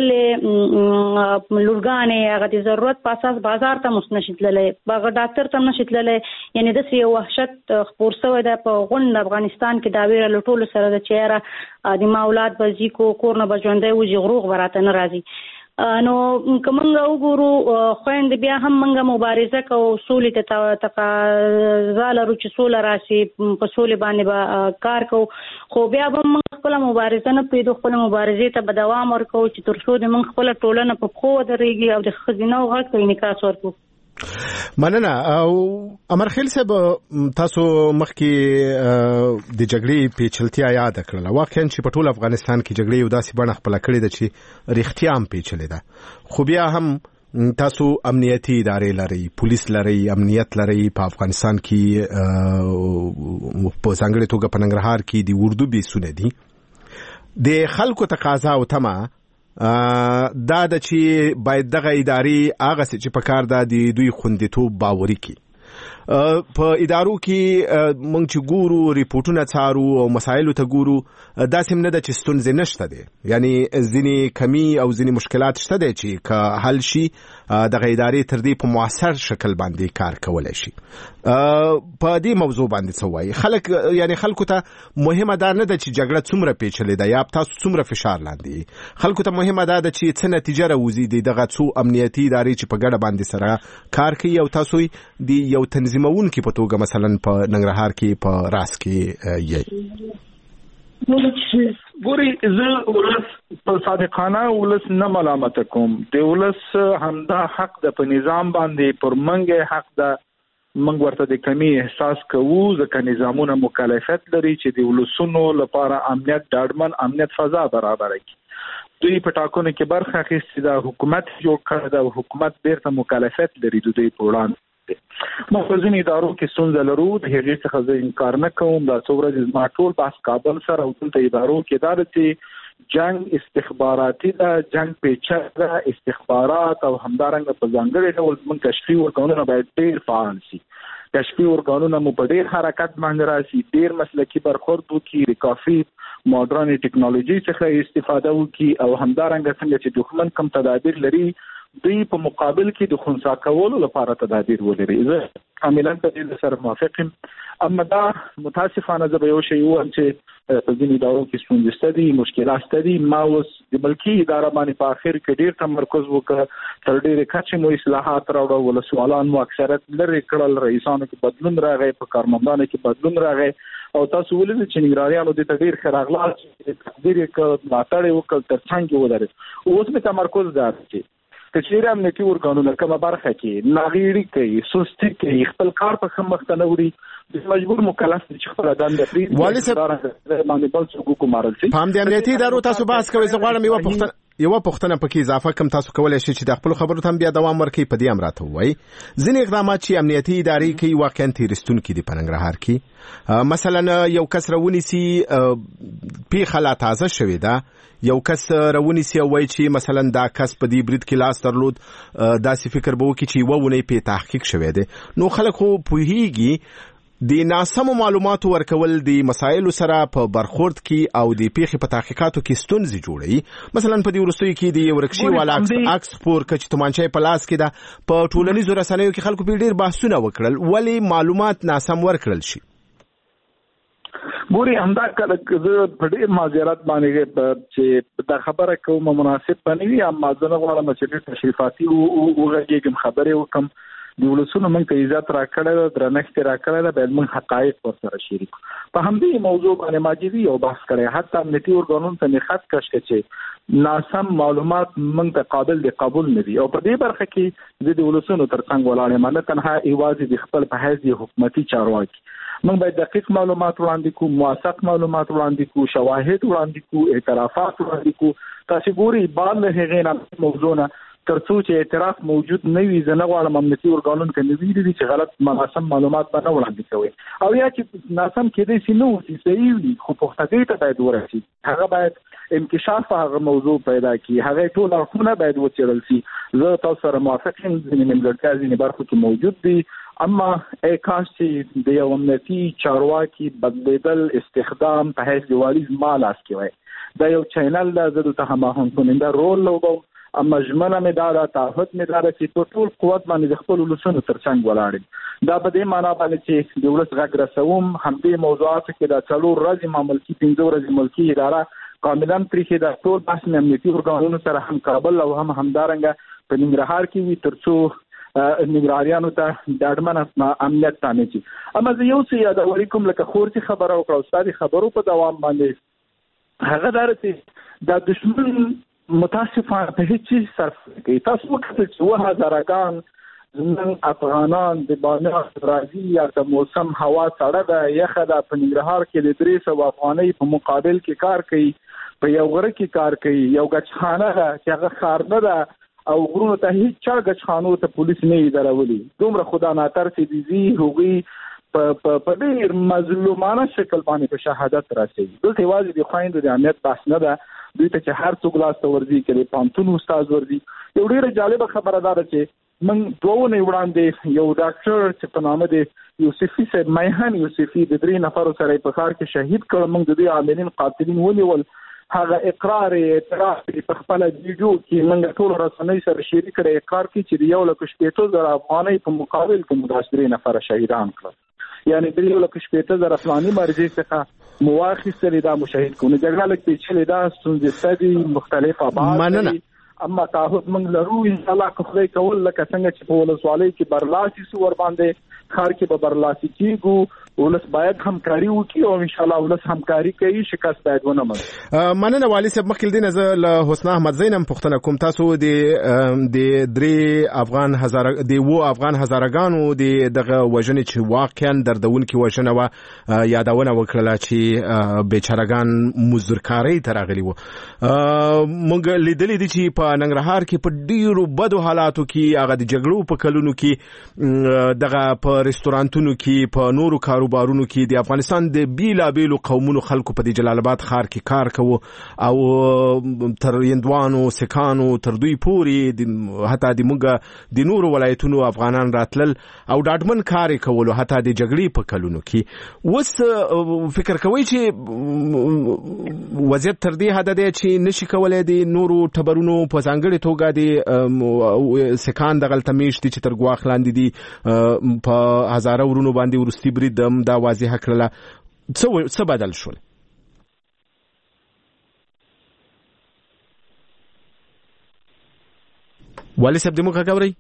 خپلې لورګانې هغه د ضرورت په اساس بازار ته هم نشي تللی، هغه ډاکټر ته هم نشي تللی. یعنې داسې یو وحشت خپور شوی ده په غونډ افغانستان کې دا ویره له ټولو سره ده چې یاره د ما اولاد به ځي کو کور نه به ژوندی وځي غروغ به راته نه راځي. نو که موږ وګورو خویندې بیا هم موږ مبارزه کوو سولې ته تقاضا لرو چې سوله راشي په سولې باندې به کار کوو خو بیا به موږ خپله مبارزه نه پرېږدو خپله مبارزې ته به دوام ورکوو چې تر څو د موږ خپله ټولنه په پښو ودرېږي او د ښځینه غږ ته انعکاس ورکړو. مننه. او امرخیل صاحب تاسو مخکې د جګړې پیچلتیا یاد کړله. واقعا چې په ټول افغانستان کې جګړې یو داسې بڼه خپله کړې ده چې رښتیا هم پیچلې ده خو بیا هم تاسو امنیتي ادارې لرئ، پولیس لرئ، امنیت لرئ. په افغانستان کې په ځانګړې توګه په ننګرهار کې د اردو بیسونه دي. د خلکو تقاضا او تمه دا د چې باید دغه ادارې هغه څه چې په کار ده د دوی خوندیتوب باوري کړي. په ادارو کې موږ چې ګورو ریپورټونه څارو او مسایلو ته ګورو داسې هم نه ده چې ستونزې نشته دي، یعنی ځینې کمی او ځینې مشکلات شته دي چې که حل شي د ادارې تر دې په موثر شکل باندې کار کولای شي. په دې موضوع باندې څه وایي خلک؟ یعنی خلکو ته مهمه ده نه ده چې جګړه څومره پیچلې ده یا تاسو څومره فشار لاندې، خلکو ته مهمه ده چې څه نتیجه راوځي دغه څو امنیتي ادارې چې په ګډه باندې سره کار کوي او تاسو د یو تنظیمونکي په توګه مثلا په ننګرهار کې په راس کې یې. ګوري زه ولس په صادقانه ولس نه ملامت کوم، د ولس همدا حق د په نظام باندې پر منګه حق د منګ ورته د کمی احساس کوو، ځکه نظامونه مکلفیت لري چې د ولسونو لپاره امنیت ډاډمن امنیت فضا برابر کړي. دوی په ټاکنو کې برخه اخیستې ده، حکومت جوړ کړی ده او حکومت بیرته مکلفیت لري د دوی په وړاندې. موږ په ځینې ادارو کې ستونزه لرو، د هغې څخه زه انکار نه کوم. دا څو ورځې زما ټول بحث کابل سره او دلته ادارو کې دا ده چې جنگ استخباراتي ده، جنگ پیچه ده، استخبارات او همدارنګه په ځانګړي ډول زموږ کشفي ارګانونه باید ډېر فعال شي. کشفي ارګانونه مو په ډېر حرکت باندې راشي، ډېر مسلکي برخورد وکړي، د کافي ماډرن ټیکنالوژي څخه استفاده وکړي او همدارنګه څنګه چې دښمن کم تدابیر لري دوی په مقابل کې د خنثی کولو لپاره تدابیر ولري. زه کاملا په دې سره موافق یم. اما دا متاسفانه زه به یو شی وایم چې په ځینې ادارو کې ستونزې شته دي، مشکلات شته دي. ما اوس د ملکي اداره باندې په اخر کې ډېر تمرکز وکړ، تر ډېرې کچې مو اصلاحات راوړل، ولسوالان مو اکثریت لرې کړل، رئیسانو کې بدلون راغی، په کارمندانو کې بدلون راغی او تاسو ولید چې نګراریانو د تغیر خراغلاس تقدیر یک ماتړې وکړ تر څنګه ودرې. اوس په تمرکز ده چې کچېره امنیتي ورګانونه کومه برخه کې ناغیړي کوي، سستی کوي، خپل کار په خم مخ ته نه وړي، د مجبور مکلف دي چې خپل دنده پرې والي صاحب باندې بل څه کومارل شي. په همدې امنیتي ادارو تاسو بحث کوئ. زه غواړم یو پوښتنه یو پوښتنه پکې اضافه کوم. تاسو کولای شئ چې د خپل خبرو ته بیا دوام ورکړئ. په دې امر راته وایي ځینې اقدامات چې امنیتي ادارې کوي واقعا تیرستونکي دي په ننګرهار کې. مثلا یو کس راونیسي پیښه لا تازه شوې ده، یو کس راونیسي او وایي چې مثلا دا کس په دې برید کې لاس درلود، داسې فکر به وکړي چې یوه اونۍ پې تحقیق شوی دی. نو خلک خو پوهیږي د ناسمو معلوماتو ورکول د مسایلو سره په برخورد کې او د پیښې په تحقیقاتو کې ستونزې جوړوي. مثلا په دې وروستیو کې د یو رکشي والا عکس خپور کړ چې تومانچه په لاس کې ده. په ټولنیزو رسنیو کې خلکو په ډېر بحثونه وکړل، ولې معلومات ناسم ورکړل شي؟ ګوري همدا کله زه په ډېر معذرت باندې چې دا خبره کوم مناسب پنوي، اما زه نه غواړم چې ډېر تشریفاتي وغږېږم، خبرې وکړم. د ولسونو موږ ته عزت راکړی ده، درنښت راکړی ده، باید موږ حقایق ورسره شریک کړو. په همدې موضوع باندې ماجدي یو بحث کړی، حتی امنیتي ارګانونو ته مې خط کش کړی چې ناسم معلومات موږ ته قابل د قبول نه دي. او په دې برخه کې زه د ولسونو تر څنګ ولاړ یم، نه تنها یوازې د خپل په حیث د حکومتي چارواکي. موږ باید دقیق معلومات وړاندې کوو، موثق معلومات وړاندې کوو، شواهد وړاندې کوو، اعترافات وړاندې کوو. تاسو ګوري بعد له هغې نه موضوع نه تر څو چې اعتراف موجود نه وي، زه نه غواړم امنیتي ارګانونو کې مې ویلي دي چې غلط ناسم معلومات به نه وړاندې کوي، او یا چې ناسم کېدای شي نه وي، صحیح وي، خو پوښتنې ته باید ورسي. هغه باید انکشاف هغه موضوع پیدا کړي، هغه ټول اړخونه باید وڅېړل شي. زه تاسو سره موافق یم، ځینې نیمګړتیا ځینې برخو کې موجود دي، اما ای کاش چې د یو امنیتي چارواکي بدلیدل استخدام په حیث د والي زما لاس کې وای. دا یو چینل ده، زه دلته هماهنګ کننده رول لوبوم، اما ژمنه مې دا ده، تعهد مې دا ده چې په ټول قوت باندې د خپل ولسونو تر څنګ ولاړ یم. دا په دې معنا باندې چې د ولس غږ رسوم. همدې موضوعاتو کې دا څلور ورځې ما ملکي پنځه ورځې ملکي اداره کاملا پرېښې ده. ټول بحث مې امنیتي ارګانونو سره هم کابل او هم همدارنګه په ننګرهار کې وي، تر څو ننګرهاریانو ته ډاډمن امنیت تامین شي. اما زه یو څه یادولی کوم، لکه خورتي خبره وکړه، استاد خبرو په دوام باندې هغه دا چې دا دشمن متاسفانه په هیڅ چیز صرف کوي. تاسو وکړئ چې وه هزارګان زموږ افغانان د بامیان راځي، یا د موسم هوا سړه ده، یخه ده، په ننګرهار کې د درې سوه افغانۍ په مقابل کې کار کوي، په یو غره کې کار کوي، یو ګچخانه ده چې هغه ښار نه ده او غرونو ته هیڅ چا ګچخانو ته پولیس نه یې درولي. دومره خدا ناتر چې دي ځي هغوی په ډېر مظلومانه شکل باندې په شهادت رسوي. دلته یوازې د خویندو د امنیت بحث نه ده، دوی ته چې هر څوک لاس ته ورځي، که د پوهنتون استاد ورځي. یو ډېره جالبه خبره دا ده چې موږ دوه اونۍ وړاندې یو ډاکټر چې په نامه د یوسفي صاحب، میهن یوسفي، د درې نفرو سره په ښار کې شهید کړ. موږ د دې عاملین قاتلین ونیول، هغه اقرار اعتراف په خپل ویډیو کې موږ ټول رسنۍ سره شریک کړی اقرار کې چې یو لک شپږ زره افغانۍ په مقابل کې مداسرې نفر شهیدان کړل یعنی د یو لک شپږ زره افغاني مرجع څخه مواخصه دا مشاهد کو نه جګړه لکه پیچلې دا ستونزې ستدي مختلف ابعاد اما تعهد موږ لرو ان شاء الله که خدای کول لکه څنګه چې په ولسوالۍ کې برلاسي سو ور باندې خار کې به برلاسي کیږي ولس باید همکاري وکړي او ان شاء الله ولس همکاري کوي شکست باید ونه مني مننه والي صاحب مخکې دین از له حسنا احمد زینم پښتنه کوم تاسو د د درې افغان هزار د وو افغان هزارګانو د دغه وژنې چې واقعا دردون کې وژنه و یادونه وکړه چې بیچارهګان مزدورکاری ته راغلي وو موږ لیدلې دي چې په ننګرهار کې په ډیرو بدو حالاتو کې هغه د جګړو په کلونو کې دغه په ریسټورانټونو کې په نورو کاروبارونو کې د افغانستان د بیلا بیلو قومونو خلکو په جلال آباد ښار کې کار کوي او تر یندوانو سکانو تر دوی پوري حتی د موږ د نورو ولایتونو افغانان راتلل او ډاډمن کار کولو حتی د جګړې په کلونو کې وس فکر کوي چې وضعیت تر دې حد دی چې نشي کولای د نورو ټبرونو په ځانګړې توګه د سکان د غلطمیش دي چې تر ګواخ لاندې دي په هزاره ورونو باندې ورستي برید دم دا واضح کړله څه څه بدل شول والي صاحب دمو کاوري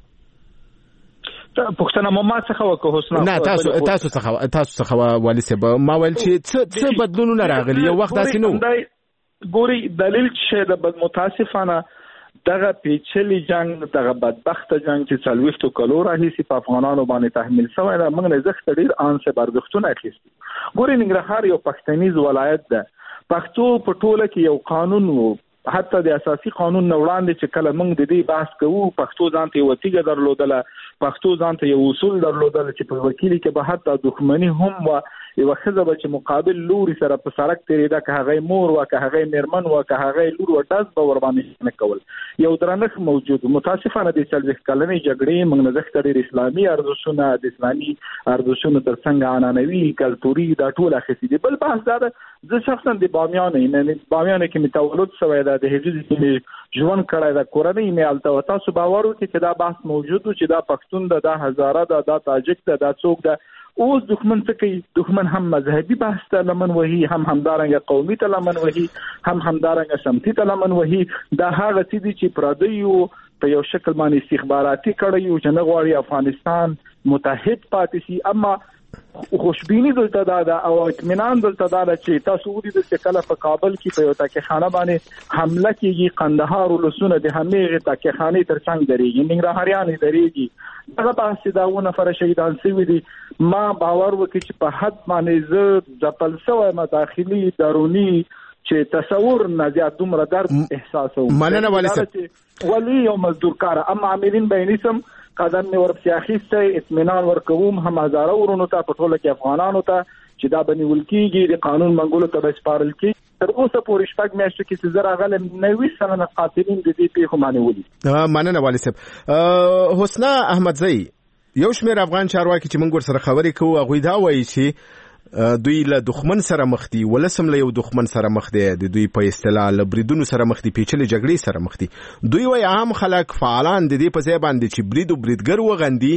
پښتنه ما څخه وکړو حسنا نه تاسو تاسو څخه تاسو څخه والي صاحب ما ول چې څه څه بدلونونه راغلي یو وخت داسې نو ګوري دلیل چې د بد متاسفانه دغه پیچلي جنگ دغه بدبخت جنگ چې څلويختو کلو راهیسي په افغانانو باندې تحمیل شوی دا موږ نه زخت ډیر ان څه بردښتونه اخیستي ګوري ننګرهار یو پښتنیز ولایت ده پښتو په ټوله کې یو قانون وو حتی د اساسي قانون نه وړاندې چې کله موږ د دې بحث کوو پښتو ځان ته وتیګه درلودله پښتو ځان ته یو اصول درلودل چې په وکیل کې به حتی دښمنی هم و یو خزه به چې مقابل لوري سره په سړک تیریدا که هغه مور و که هغه میرمن و که هغه لور و داس به ور باندې نه کول یو درنښ موجود متاسفانه د څلويخ کلنې جګړې موږ نه زخت ډېر اسلامي ارزښتونه د اسلامي ارزښتونه تر څنګ عنعنوي کلتوري دا ټول اخیستي دي بل بحث دا زه شخصا د بامیان نه بامیان کې متولد شوی دا د هجري کې ژوند کړی دا کورنۍ مې الته تاسو باور وکړئ چې دا بحث موجود چې دا پښتون دا د هزاره دا د تاجک دا د څوک دا اوس دښمن څه کوي دښمن هم مذهبي بحث ته لمن وهي هم همدارنګه قومي ته لمن وهي هم همدارنګه سمتي ته لمن وهي دا هغه څه دي چې پردیو په یو شکل باندې استخباراتي کړي چې نه غواړي افغانستان متحد پاتې شي اما خوشبینی دلته دا دا او اطمینان دلته دا چې تاسو ودی د کله په کابل کې په یو تاکي خانه باندې حمله کیږي قندهار ولسونه د همېغه تاکي خانه تر څنګ درېږي ننګرهاریان درېږي دغه بحث دا ونه فر شهیدان سوي دي ما باور وکړي چې په حد باندې زه د پلسوه مداخلي درونی چې تصور نه زیات دومره درد احساسوم مننه والي صاحب ولی یو مزدور کار اما عاملین بینیسم قدم مې ورپسې اخیستی اطمینان ورکوم هم هزاره ورونو ته په ټوله کې افغانانو ته چې دا بنیول کېږي د قانون منګولو ته به سپارل کېږي تر اوسه پورې شپږ میاشتې کې چې زه راغلم نوي سلنه قاتلین د دې پیښو باندې ولي مننه والي صاحب حسنا احمدزی یو شمېر افغان چارواکي چې موږ ورسره خبرې کوو هغوی دا وایي چې دوی له دښمن سره مخ دي ولسم له یو دښمن سره مخ دي د دوی په اصطلاح له بریدونو سره مخ دي پیچلې جګړې سره مخ دي دوی وايي عام خلک فعالان د دې په ځای باندې چې برید او بریدګر وغندي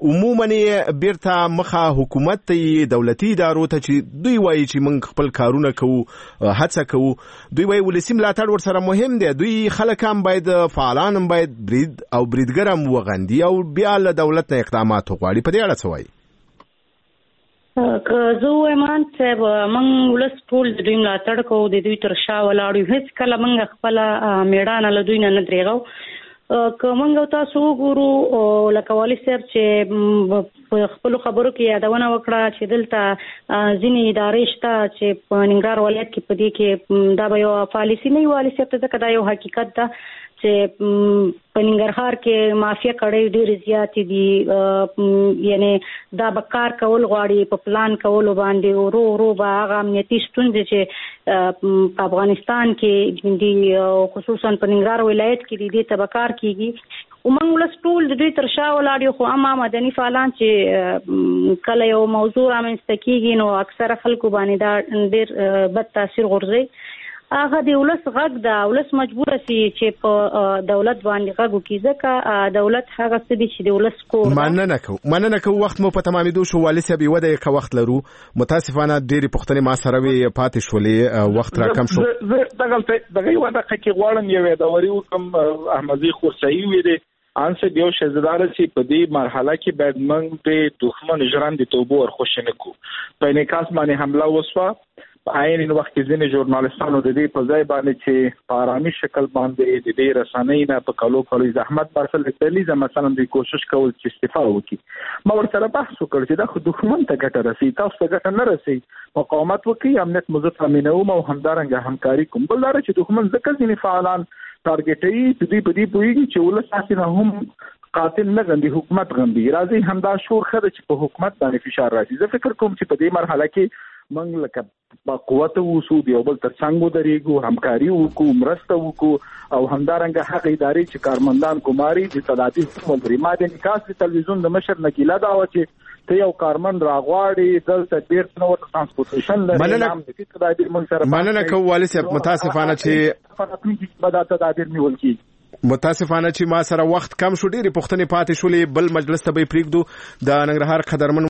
عموما بیرته مخه حکومت ته دولتي ادارو ته چې دوی وايي چې موږ خپل کارونه کوو هڅه کوو دوی وايي ولسی ملاتړ ورسره مهم دی دوی خلک هم باید فعالان هم باید برید او بریدګر هم وغندي او بیا له دولت نه اقدامات وغواړي په دې اړه څه وایي که زه وایم صاحب موږ ولس ټول د دوی ملاتړ کوو د دوی تر شا ولاړو هیڅ کله موږ خپله میړانه له دوی نه نه درېږو که موږ تاسو وګورو لکه والي صاحب چې په خپلو خبرو کې یادونه وکړه چې دلته ځینې ادارې شته چې په ننګرهار ولایت کې په دې کې دا به یو پالیسي نه وي والي صاحب ته ځکه دا یو حقیقت ده چې په ننګرهار کې مافیا کړۍ ډېرې زیاتې دي یعنی دا به کار کول غواړي په پلان کولو باندې ورو ورو به هغه امنیتي ستونزې چې په افغانستان کې دي خصوصا په ننګرهار ولایت کې دي دې ته به کار کېږي ومنګ ولس ټول د دوی تر شا ولاړ یو خو اما مدني فعالان چې کله یو موضوع رامنځته کېږي نو اکثره خلکو باندې دا ډېر بد تاثیر غورځوي هغه د ولس غږ ده، ولس مجبور سي چې په دولت باندې غږ وکړي، ځکه دولت هغه څه دی چې د ولس کور ده. مننه کوم مننه کوم وخت مو په تمامېدو شو والي صاحب، یو دقیقه وخت لرو. متاسفانه ډېرې پوښتنې ما سره وي پاتې شولې، وخت را کم شو. زه دغه دغه یو دقیقه کې غواړم یو د وری وکم احمدي خورسایي وي دي انسه دیو شزدار سي په دې مرحله کې باید موږ د دښمن ژرندې توبو ورخوشنه کو. په انعکاس باندې حمله وسوه. په عین وخت کې ځینې ژورنالستانو د دې په ځای باندې چې په آرامي شکل باندې د دې رسنۍ نه په کلو کلو زحمت برسل دلیزه مثلا د کوشش کول چې استعفا وکړي. ما ورسره بحث وکړ چې دا خو دښمن ته ګټه رسي، تاسو ته ګټه نه رسي. مقاومت وکړي، امنیت مو زه تامینوم او همدارنګه همکاري کوم. بل دا چې دښمن ځکه ځینې فعالان ټارګټي د دې په دې پوهیږي چې ولس اساسا هم قاتل نه غندي، حکومت غندي. راځي همدا شور خره چې په حکومت باندې فشار راځي. زه فکر کوم چې په دې مرحله کې موږ لکه با قوت وسو دی او بل ترڅنګ ودرېږو، همکاري وکړو، مرسته وکړو او همدارنګه هغه ادارې چې کارمندان کوماري د تدابیر ملګری. ما د نکاس د تلویزیون د مشر نګیلا دا و چې ته یو کارمند راغواړي دلته ډیر نو ترانسپورټیشن لري، نام د تدابیر موږ سره مننه کوم والي صاحب. متاسفانه چې په دغه تدابیر نیول کیږي. متاسفانه چې ما سره وخت کم شو، ډېرې پوښتنې پاتې شولې، بل مجلس ته به پریږدو. د ننګرهار قدرمن